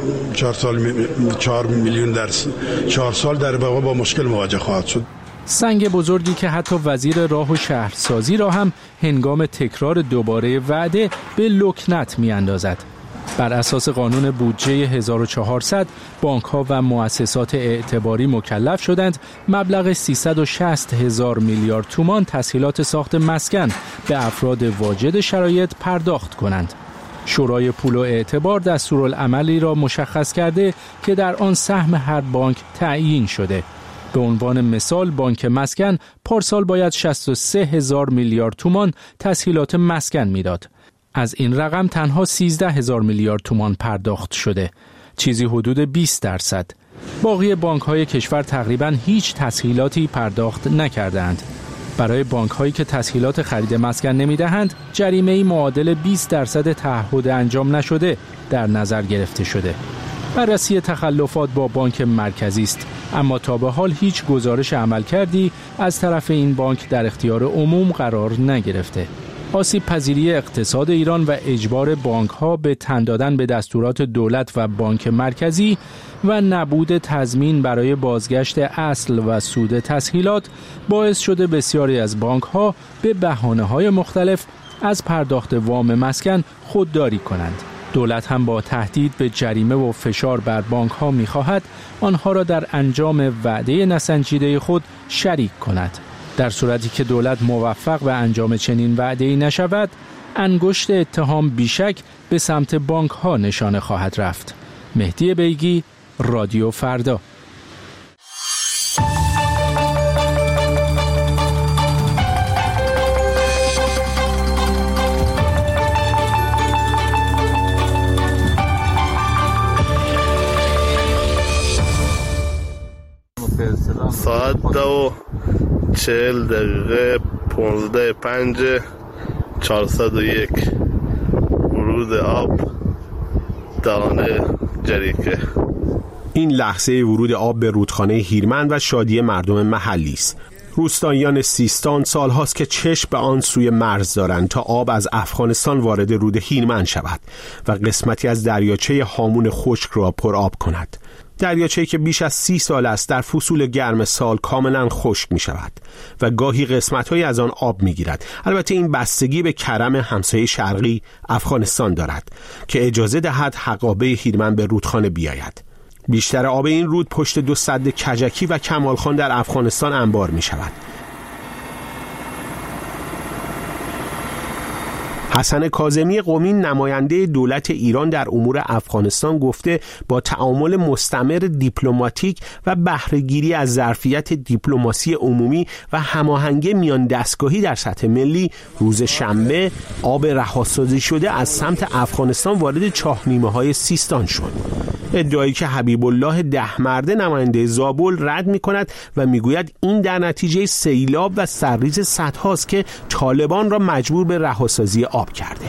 D: 4 میلیون در 4 سال در واقع با مشکل مواجه خواهد شد.
C: سنگ بزرگی که حتی وزیر راه و شهرسازی را هم هنگام تکرار دوباره وعده به لکنت می‌اندازد. بر اساس قانون بودجه 1400 بانک‌ها و مؤسسات اعتباری مکلف شدند مبلغ 360,000 میلیارد تومان تسهیلات ساخت مسکن به افراد واجد شرایط پرداخت کنند. شورای پول و اعتبار دستورالعملی را مشخص کرده که در آن سهم هر بانک تعیین شده. به عنوان مثال بانک مسکن پارسال باید 63,000 میلیارد تومان تسهیلات مسکن میداد. از این رقم تنها 13,000 میلیارد تومان پرداخت شده، چیزی حدود 20%. باقی بانک‌های کشور تقریباً هیچ تسهیلاتی پرداخت نکردند. برای بانک‌هایی که تسهیلات خرید مسکن نمی‌دهند، جریمه‌ای معادل 20% تعهد انجام نشده در نظر گرفته شده. بررسی تخلفات با بانک مرکزی است، اما تا به حال هیچ گزارش عملکردی از طرف این بانک در اختیار عموم قرار نگرفته. آسیب پذیری اقتصاد ایران و اجبار بانک‌ها به تن دادن به دستورات دولت و بانک مرکزی و نبود تضمین برای بازگشت اصل و سود تسهیلات باعث شده بسیاری از بانک‌ها به بهانه‌های مختلف از پرداخت وام مسکن خودداری کنند. دولت هم با تهدید به جریمه و فشار بر بانک‌ها می‌خواهد آنها را در انجام وعده نسنجیده خود شریک کند. در صورتی که دولت موفق به انجام چنین وعده‌ای نشود، انگشت اتهام بیشک به سمت بانک‌ها نشانه خواهد رفت. مهدی بیگی، رادیو فردا.
E: ساعت 2:40 15:05 401 ورود آب دانه جریکه.
F: این لحظه ورود آب به رودخانه هیرمند و شادی مردم محلی است. روستاییان سیستان سالهاست که چشم به آن سوی مرز دارند تا آب از افغانستان وارد رود هیرمند شود و قسمتی از دریاچه هامون خشک را پر آب کند. دریاچه‌ای که بیش از 30 سال است در فصول گرم سال کاملا خشک می شود و گاهی قسمت‌هایی از آن آب می گیرد. البته این بستگی به کرم همسایه شرقی افغانستان دارد که اجازه دهد حقابه هیرمند به رودخانه بیاید. بیشتر آب این رود پشت 2 سد کجکی و کمالخان در افغانستان انبار می شود. حسن کاظمی قمی نماینده دولت ایران در امور افغانستان گفته با تعامل مستمر دیپلماتیک و بهره‌گیری از ظرفیت دیپلماسی عمومی و هماهنگی میان دستگاهی در سطح ملی روز شنبه آب رهاسازی شده از سمت افغانستان وارد چاه‌نیمه‌های سیستان شد. ادعایی که حبیب الله دهمرده نماینده زابل رد می‌کند و میگوید این در نتیجه سیلاب و سرریز سدهاست که طالبان را مجبور به رهاسازی آب کرده.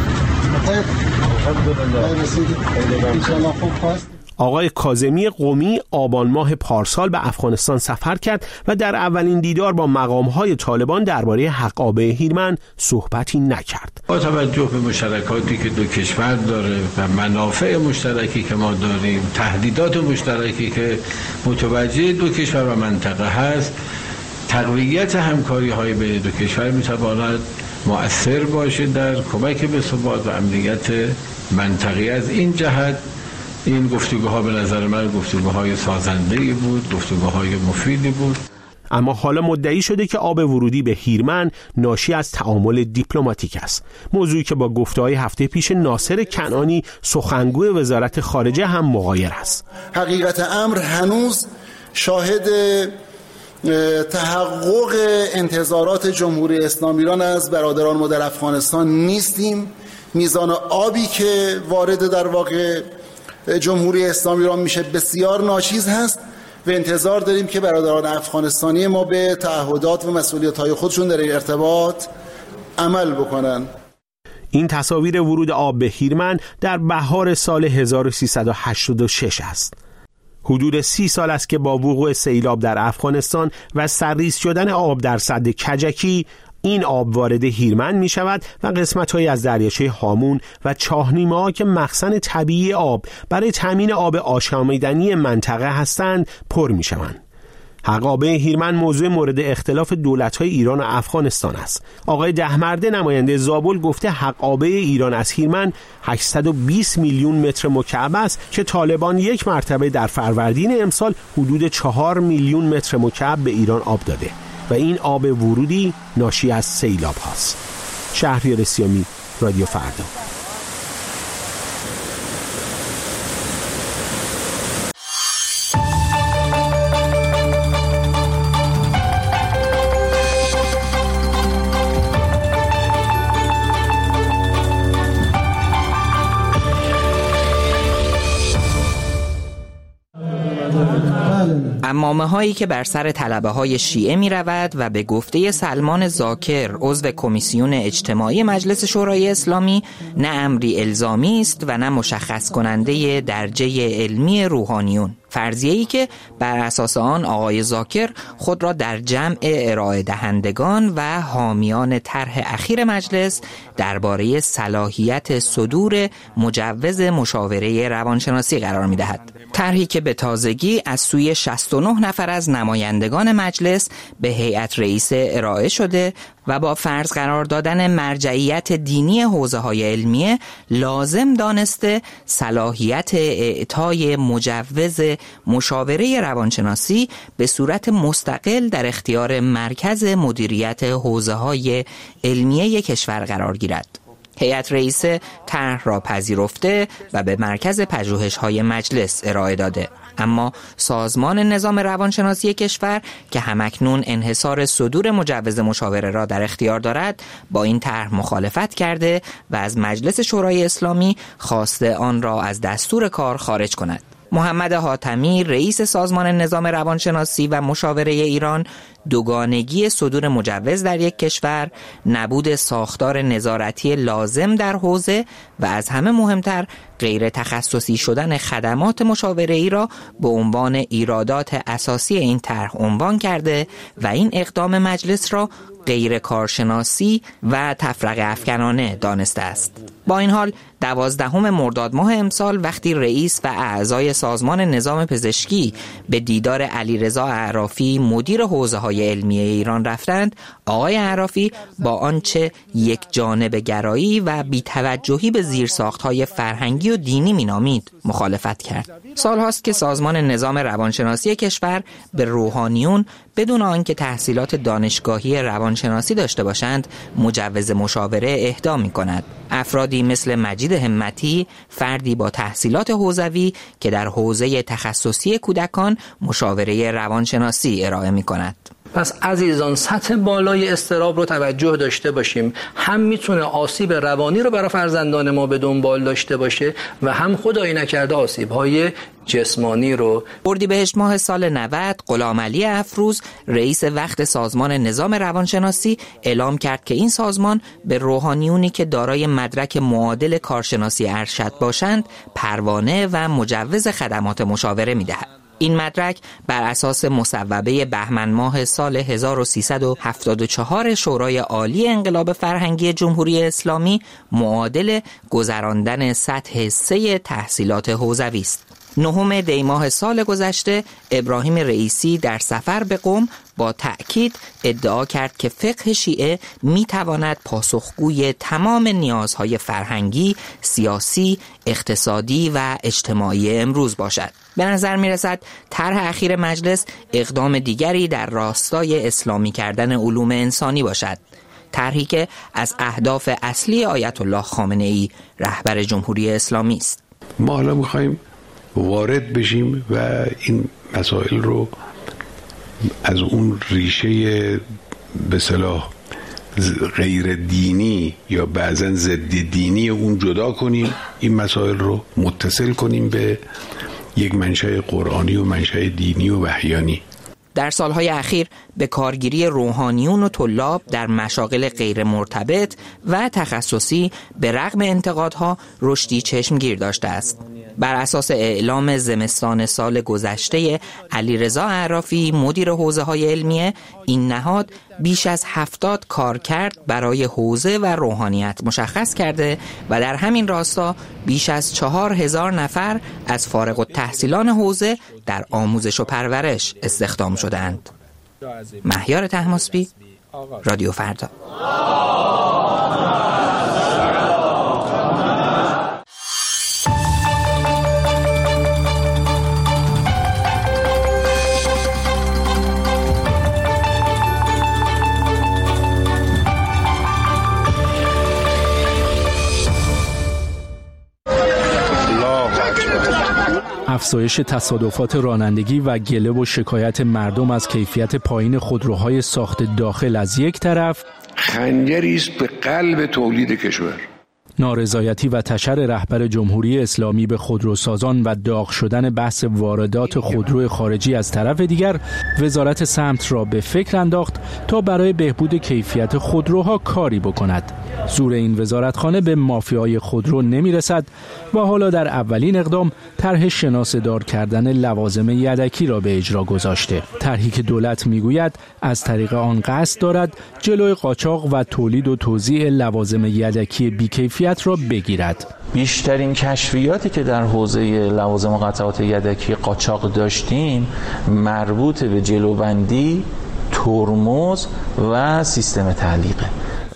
F: آقای کاظمی قمی آبان ماه پارسال به افغانستان سفر کرد و در اولین دیدار با مقام‌های طالبان درباره حقابه هیرمند صحبتی نکرد.
G: با توجه به مشترکاتی که دو کشور داره و منافع مشترکی که ما داریم، تهدیدات مشترکی که متوجه دو کشور و منطقه هست، تقویت همکاری‌های بین دو کشور می‌تواند مؤثر باشه در کمک به ثبات و امنیت منطقی. از این جهت این گفتگوها به نظر من گفتگوهای سازنده‌ای بود، گفتگوهای مفیدی بود.
F: اما حالا مدعی شده که آب ورودی به هیرمند ناشی از تعامل دیپلماتیک است، موضوعی که با گفته‌های هفته پیش ناصر کنعانی سخنگوی وزارت خارجه هم مغایر است.
H: حقیقت امر هنوز شاهد تحقق انتظارات جمهوری اسلامی ایران از برادران ما در افغانستان نیستیم. میزان آبی که وارد در واقع جمهوری اسلامی ایران میشه بسیار ناچیز هست و انتظار داریم که برادران افغانستانی ما به تعهدات و مسئولیت‌های خودشون در این ارتباط عمل بکنن.
F: این تصاویر ورود آب به هیرمند در بهار سال 1386 است. حدود 30 سال است که با وقوع سیلاب در افغانستان و سرریز شدن آب در سد کجکی این آب وارد هیرمند می شود و قسمت‌هایی از دریاچه هامون و چاهنیمه‌ها که مخزن طبیعی آب برای تامین آب آشامیدنی منطقه هستند پر می شوند. حقابه هیرمند موضوع مورد اختلاف دولت‌های ایران و افغانستان است. آقای دهمرده نماینده زابل گفته حقابه ایران از هیرمند 820 میلیون متر مکعب است که طالبان یک مرتبه در فروردین امسال حدود 4 میلیون متر مکعب به ایران آب داده و این آب ورودی ناشی از سیلاب هاست. شهریار سیامی، رادیو فردا.
B: عمامه هایی که بر سر طلبه های شیعه می رود و به گفته سلمان زاکر عضو کمیسیون اجتماعی مجلس شورای اسلامی نه امری الزامی است و نه مشخص کننده درجه علمی روحانیون، فرضیه‌ای که بر اساس آن آقای زاکر خود را در جمع ارائه دهندگان و حامیان طرح اخیر مجلس درباره صلاحیت صدور مجوز مشاوره روانشناسی قرار می‌دهد. طرحی که به تازگی از سوی 69 نفر از نمایندگان مجلس به هیئت رئیسه ارائه شده و با فرض قرار دادن مرجعیت دینی حوزه‌های علمیه لازم دانسته صلاحیت اعطای مجوز مشاوره روانشناسی به صورت مستقل در اختیار مرکز مدیریت حوزه‌های علمیه کشور قرار گیرد. هیئت رئیسه طرح را پذیرفته و به مرکز پژوهش‌های مجلس ارائه داده، اما سازمان نظام روانشناسی کشور که همکنون انحصار صدور مجوز مشاوره را در اختیار دارد با این طرح مخالفت کرده و از مجلس شورای اسلامی خواسته آن را از دستور کار خارج کند. محمد حاتمی رئیس سازمان نظام روانشناسی و مشاوره ایران دوگانگی صدور مجوز در یک کشور، نبود ساختار نظارتی لازم در حوزه و از همه مهمتر غیر تخصصی شدن خدمات مشاوره ای را به عنوان ایرادات اساسی این طرح عنوان کرده و این اقدام مجلس را غیر کارشناسی و تفرقه افکنانه دانسته است. با این حال 12 مرداد ماه امسال وقتی رئیس و اعضای سازمان نظام پزشکی به دیدار علیرضا اعرافی مدیر حوزه‌های علمی ایران رفتند، آقای اعرافی با آنچه یک جانب گرایی و بی‌توجهی به زیرساخت‌های فرهنگی و دینی مینامید مخالفت کرد. سال‌هاست که سازمان نظام روانشناسی کشور به روحانیون بدون آنکه تحصیلات دانشگاهی روانشناسی داشته باشند مجوز مشاوره اهدا می‌کند. افرادی مثل مجید همتی، فردی با تحصیلات حوزوی که در حوزه تخصصی کودکان مشاوره روانشناسی ارائه می‌کند.
I: پس عزیزان سطح بالای اضطراب رو توجه داشته باشیم. هم میتونه آسیب روانی رو برای فرزندان ما به دنبال داشته باشه و هم خدایی نکرده آسیب‌های جسمانی رو.
B: اردیبهشت ماه سال 90 غلامعلی افروز رئیس وقت سازمان نظام روانشناسی اعلام کرد که این سازمان به روحانیونی که دارای مدرک معادل کارشناسی ارشد باشند پروانه و مجوز خدمات مشاوره می‌دهد. این مدرک بر اساس مصوبه بهمن ماه سال 1374 شورای عالی انقلاب فرهنگی جمهوری اسلامی معادل گذراندن سطح 3 تحصیلات حوزوی است. 9 دی ماه سال گذشته ابراهیم رئیسی در سفر به قم با تأکید ادعا کرد که فقه شیعه میتواند پاسخگوی تمام نیازهای فرهنگی، سیاسی، اقتصادی و اجتماعی امروز باشد. به نظر میرسد طرح اخیر مجلس اقدام دیگری در راستای اسلامی کردن علوم انسانی باشد، طرحی که از اهداف اصلی آیت الله خامنه ای رهبر جمهوری اسلامی است.
J: ما حالا میخوایم وارد بشیم و این مسائل رو از اون ریشه به اصطلاح غیر دینی یا بعضا ضد دینی اون جدا کنیم، این مسائل رو متصل کنیم به یک منشأ قرآنی و منشأ دینی و وحیانی.
B: در سالهای اخیر به کارگیری روحانیون و طلاب در مشاغل غیر مرتبط و تخصصی به رغم انتقادها رشدی چشمگیر داشته است. بر اساس اعلام زمستان سال گذشته علیرضا عرافی مدیر حوزه‌های علمیه، این نهاد بیش از 70 کارکرد برای حوزه و روحانیت مشخص کرده و در همین راستا بیش از 4000 نفر از فارغ التحصیلان حوزه در آموزش و پرورش استخدام شدند. مهیار طهماسبی، رادیو فردا.
C: افزایش تصادفات رانندگی و گله و شکایت مردم از کیفیت پایین خودروهای ساخت داخل از یک طرف،
J: خنجری است به قلب تولید کشور.
C: نارضایتی و تشر رهبر جمهوری اسلامی به خودروسازان و داغ شدن بحث واردات خودرو خارجی از طرف دیگر، وزارت سمت را به فکر انداخت تا برای بهبود کیفیت خودروها کاری بکند. زور این وزارتخانه به مافیای خودرو نمیرسد و حالا در اولین اقدام طرح شناسه‌دار کردن لوازم یدکی را به اجرا گذاشته. طرحی که دولت میگوید از طریق آن قصد دارد جلوی قاچاق و تولید و توزیع لوازم یدکی بی‌کیفیت را بگیرد.
K: بیشترین کشفیاتی که در حوزه لوازم و قطعات یدکی قاچاق داشتیم مربوط به جلوبندی، ترمز و سیستم تعلیقه.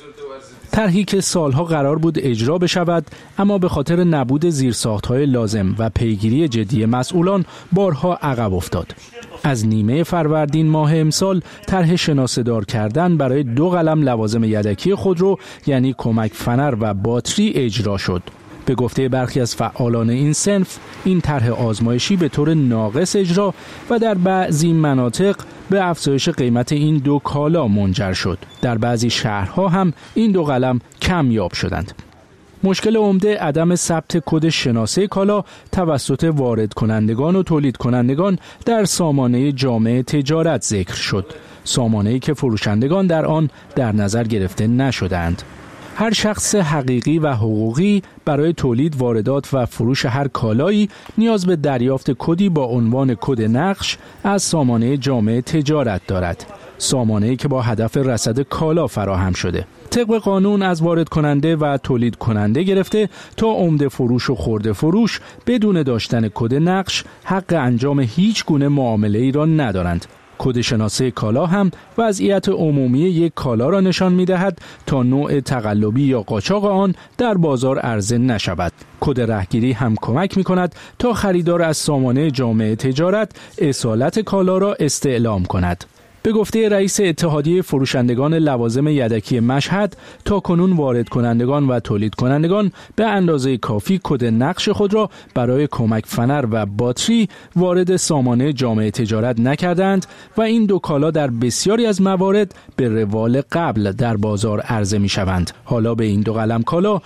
C: طرحی که سالها قرار بود اجرا بشود، اما به خاطر نبود زیرساخت‌های لازم و پیگیری جدی مسئولان بارها عقب افتاد. از نیمه فروردین ماه امسال طرح شناسه‌دار کردن برای 2 قلم لوازم یدکی خودرو یعنی کمک فنر و باتری اجرا شد. به گفته برخی از فعالان این صنف، این طرح آزمایشی به طور ناقص اجرا و در بعضی مناطق به افزایش قیمت این 2 کالا منجر شد. در بعضی شهرها هم این 2 قلم کمیاب شدند. مشکل عمده عدم ثبت کد شناسه کالا توسط وارد کنندگان و تولید کنندگان در سامانه جامعه تجارت ذکر شد. سامانه‌ای که فروشندگان در آن در نظر گرفته نشدند. هر شخص حقیقی و حقوقی برای تولید، واردات و فروش هر کالایی نیاز به دریافت کدی با عنوان کد نقش از سامانه جامعه تجارت دارد. سامانه‌ای که با هدف رصد کالا فراهم شده. طبق قانون از وارد کننده و تولید کننده گرفته تا عمده فروش و خرده فروش بدون داشتن کد نقش حق انجام هیچ گونه معامله‌ای را ندارند. کد شناسه کالا هم وضعیت عمومی یک کالا را نشان می‌دهد تا نوع تقلبی یا قاچاق آن در بازار عرضه نشود. کد رهگیری هم کمک می‌کند تا خریدار از سامانه جامعه تجارت اصالت کالا را استعلام کند. به گفته رئیس اتحادیه فروشندگان لوازم یدکی مشهد، تا کنون وارد کنندگان و تولید کنندگان به اندازه کافی کد نقش خود را برای کمک فنر و باتری وارد سامانه جامعه تجارت نکردند و این 2 کالا در بسیاری از موارد به روال قبل در بازار عرضه می شوند. حالا به این 2 قلم کالا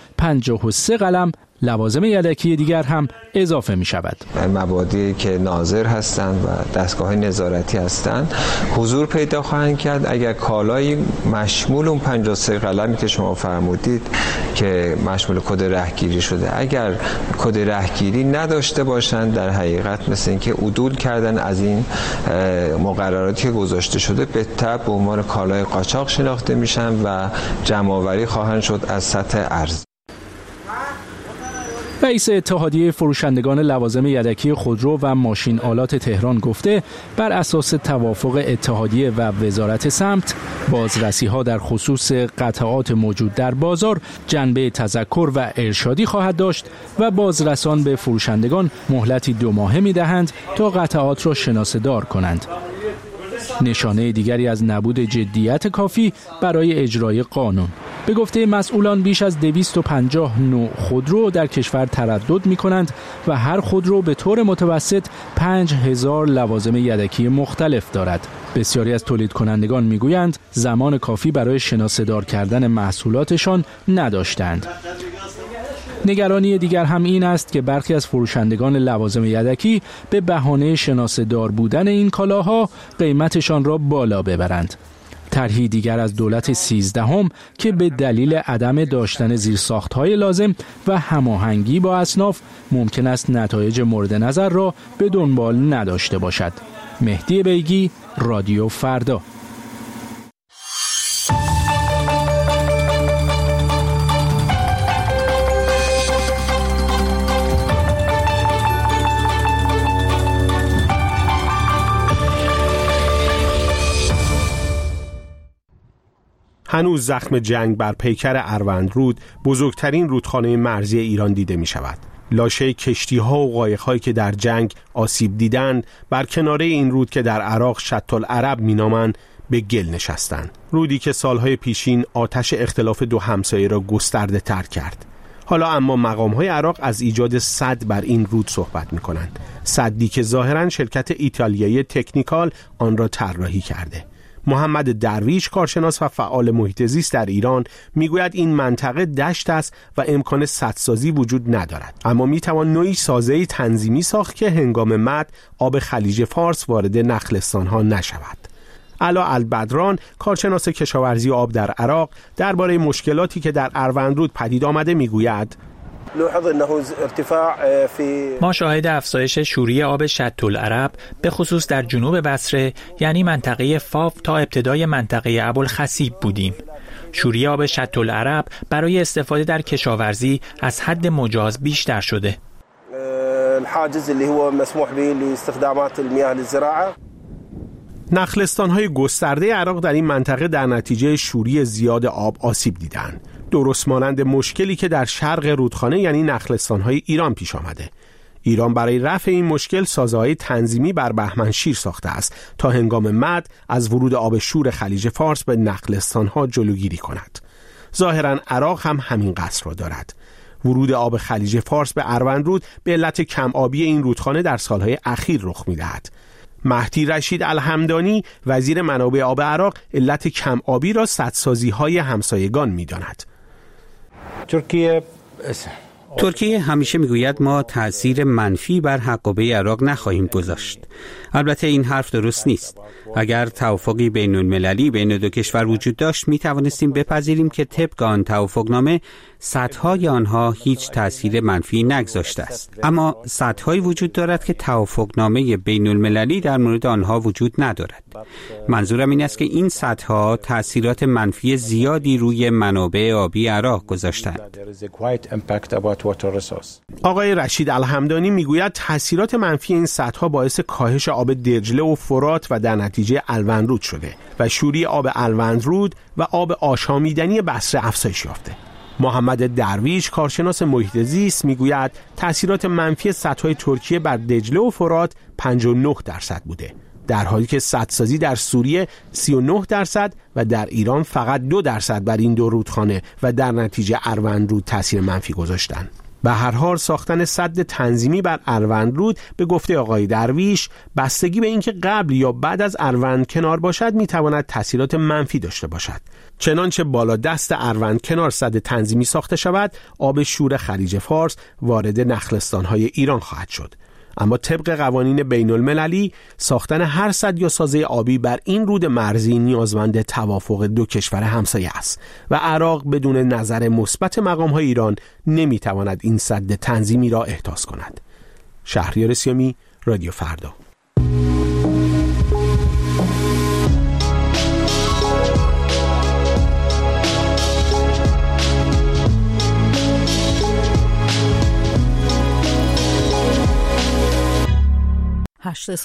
C: 53 قلم لوازم یدکی دیگر هم اضافه می شود.
L: مبادی که ناظر هستند و دستگاه نظارتی هستند حضور پیدا خواهند کرد اگر کالایی مشمول اون 53 قلمی که شما فرمودید که مشمول کد رهگیری شده، اگر کد رهگیری نداشته باشند در حقیقت مثل اینکه عدول کردن از این مقرراتی که گذاشته شده به تبع به عنوان کالای قاچاق شناخته میشن و جمع‌آوری خواهند شد از سطح ارز.
C: رئیس اتحادیه فروشندگان لوازم یدکی خودرو و ماشین آلات تهران گفته بر اساس توافق اتحادیه و وزارت سمت، بازرسی‌ها در خصوص قطعات موجود در بازار جنبه تذکر و ارشادی خواهد داشت و بازرسان به فروشندگان مهلتی 2 ماهه می‌دهند تا قطعات را شناسه‌دار کنند. نشانه دیگری از نبود جدیت کافی برای اجرای قانون. به گفته مسئولان بیش از 250 نوع خودرو در کشور تردد می کنند و هر خودرو به طور متوسط 5000 لوازم یدکی مختلف دارد. بسیاری از تولید کنندگان می گویند زمان کافی برای شناسه‌دار کردن محصولاتشان نداشتند. نگرانی دیگر هم این است که برخی از فروشندگان لوازم یدکی به بهانه شناسه‌دار بودن این کالاها قیمتشان را بالا ببرند. طرحی دیگر از دولت 13 که به دلیل عدم داشتن زیرساخت‌های لازم و هماهنگی با اصناف ممکن است نتایج مورد نظر را به دنبال نداشته باشد. مهدی بیگی، رادیو فردا.
F: هنوز زخم جنگ بر پیکر اروندرود، بزرگترین رودخانه مرزی ایران دیده می شود. لاشه کشتی‌ها و قایق‌هایی که در جنگ آسیب دیدند بر کناره این رود که در عراق شط العرب می‌نامند به گل نشستند. رودی که سالهای پیشین آتش اختلاف 2 همسایه را گسترده تر کرد. حالا اما مقام‌های عراق از ایجاد سد بر این رود صحبت می‌کنند. سدی که ظاهراً شرکت ایتالیایی تکنیکال آن را طراحی کرده. محمد درویش، کارشناس و فعال محیط زیست در ایران، میگوید این منطقه دشت است و امکان سدسازی وجود ندارد، اما میتوان نوعی سازه تنظیمی ساخت که هنگام مد آب خلیج فارس وارد نخلستان‌ها نشود. علا البدران، کارشناس کشاورزی و آب در عراق، درباره مشکلاتی که در اروندرود پدید آمده میگوید:
M: ما شاهد افزایش شوری آب شط العرب به خصوص در جنوب بصره، یعنی منطقه فاف تا ابتدای منطقه ابوالخصیب بودیم. شوری آب شط العرب برای استفاده در کشاورزی از حد مجاز بیشتر شده.
F: نخلستان‌های گسترده عراق در این منطقه در نتیجه شوری زیاد آب آسیب دیدند، درست مانند مشکلی که در شرق رودخانه یعنی نخلستان‌های ایران پیش آمده. ایران برای رفع این مشکل سازه‌های تنظیمی بر بهمنشیر ساخته است تا هنگام مد از ورود آب شور خلیج فارس به نخلستان‌ها جلوگیری کند. ظاهراً عراق هم همین قصد را دارد. ورود آب خلیج فارس به اروندرود به علت کم آبی این رودخانه در سالهای اخیر رخ می‌دهد. مهدی رشید الحمدانی، وزیر منابع آب عراق، علت کم آبی را سدسازی‌های همسایگان می‌داند.
N: ترکیه همیشه میگوید ما تأثیر منفی بر حقابه عراق نخواهیم گذاشت. البته این حرف درست نیست. اگر توافقی بین المللی بین 2 کشور وجود داشت می توانستیم بپذیریم که طبق آن توافقنامه سدهای آنها هیچ تأثیر منفی نگذاشته است. اما سدهایی وجود دارد که توافقنامه بین المللی در مورد آنها وجود ندارد. منظورم این است که این سدها تأثیرات منفی زیادی روی منابع آبی عراق گذاشتند.
F: آقای رشید الحمدانی میگوید تأثیرات منفی این سدها باعث کاهش آب دجله و فرات و در نتیجه الوندرود شده و شوری آب الوندرود و آب آشامیدنی بصره افزایش یافته. محمد درویش، کارشناس محیط زیست، میگوید تأثیرات منفی سدهای ترکیه بر دجله و فرات 59% بوده، در حالی که سدسازی در سوریه 39% و در ایران فقط 2% بر این 2 رودخانه و در نتیجه اروندرود تأثیر منفی گذاشتند. به هر حال ساختن سد تنظیمی بر اروندرود به گفته آقای درویش بستگی به اینکه قبل یا بعد از اروند کنار باشد میتواند تأثیرات منفی داشته باشد. چنانچه بالا دست اروند کنار سد تنظیمی ساخته شود، آب شور خلیج فارس وارد نخلستان‌های ایران خواهد شد. اما طبق قوانین بین المللی ساختن هر سد یا سازه آبی بر این رود مرزی نیازمند توافق 2 کشور همسایه است و عراق بدون نظر مثبت مقام‌های ایران نمیتواند این سد تنظیمی را احداث کند. شهریار سیامی، رادیو فردا.
O: 8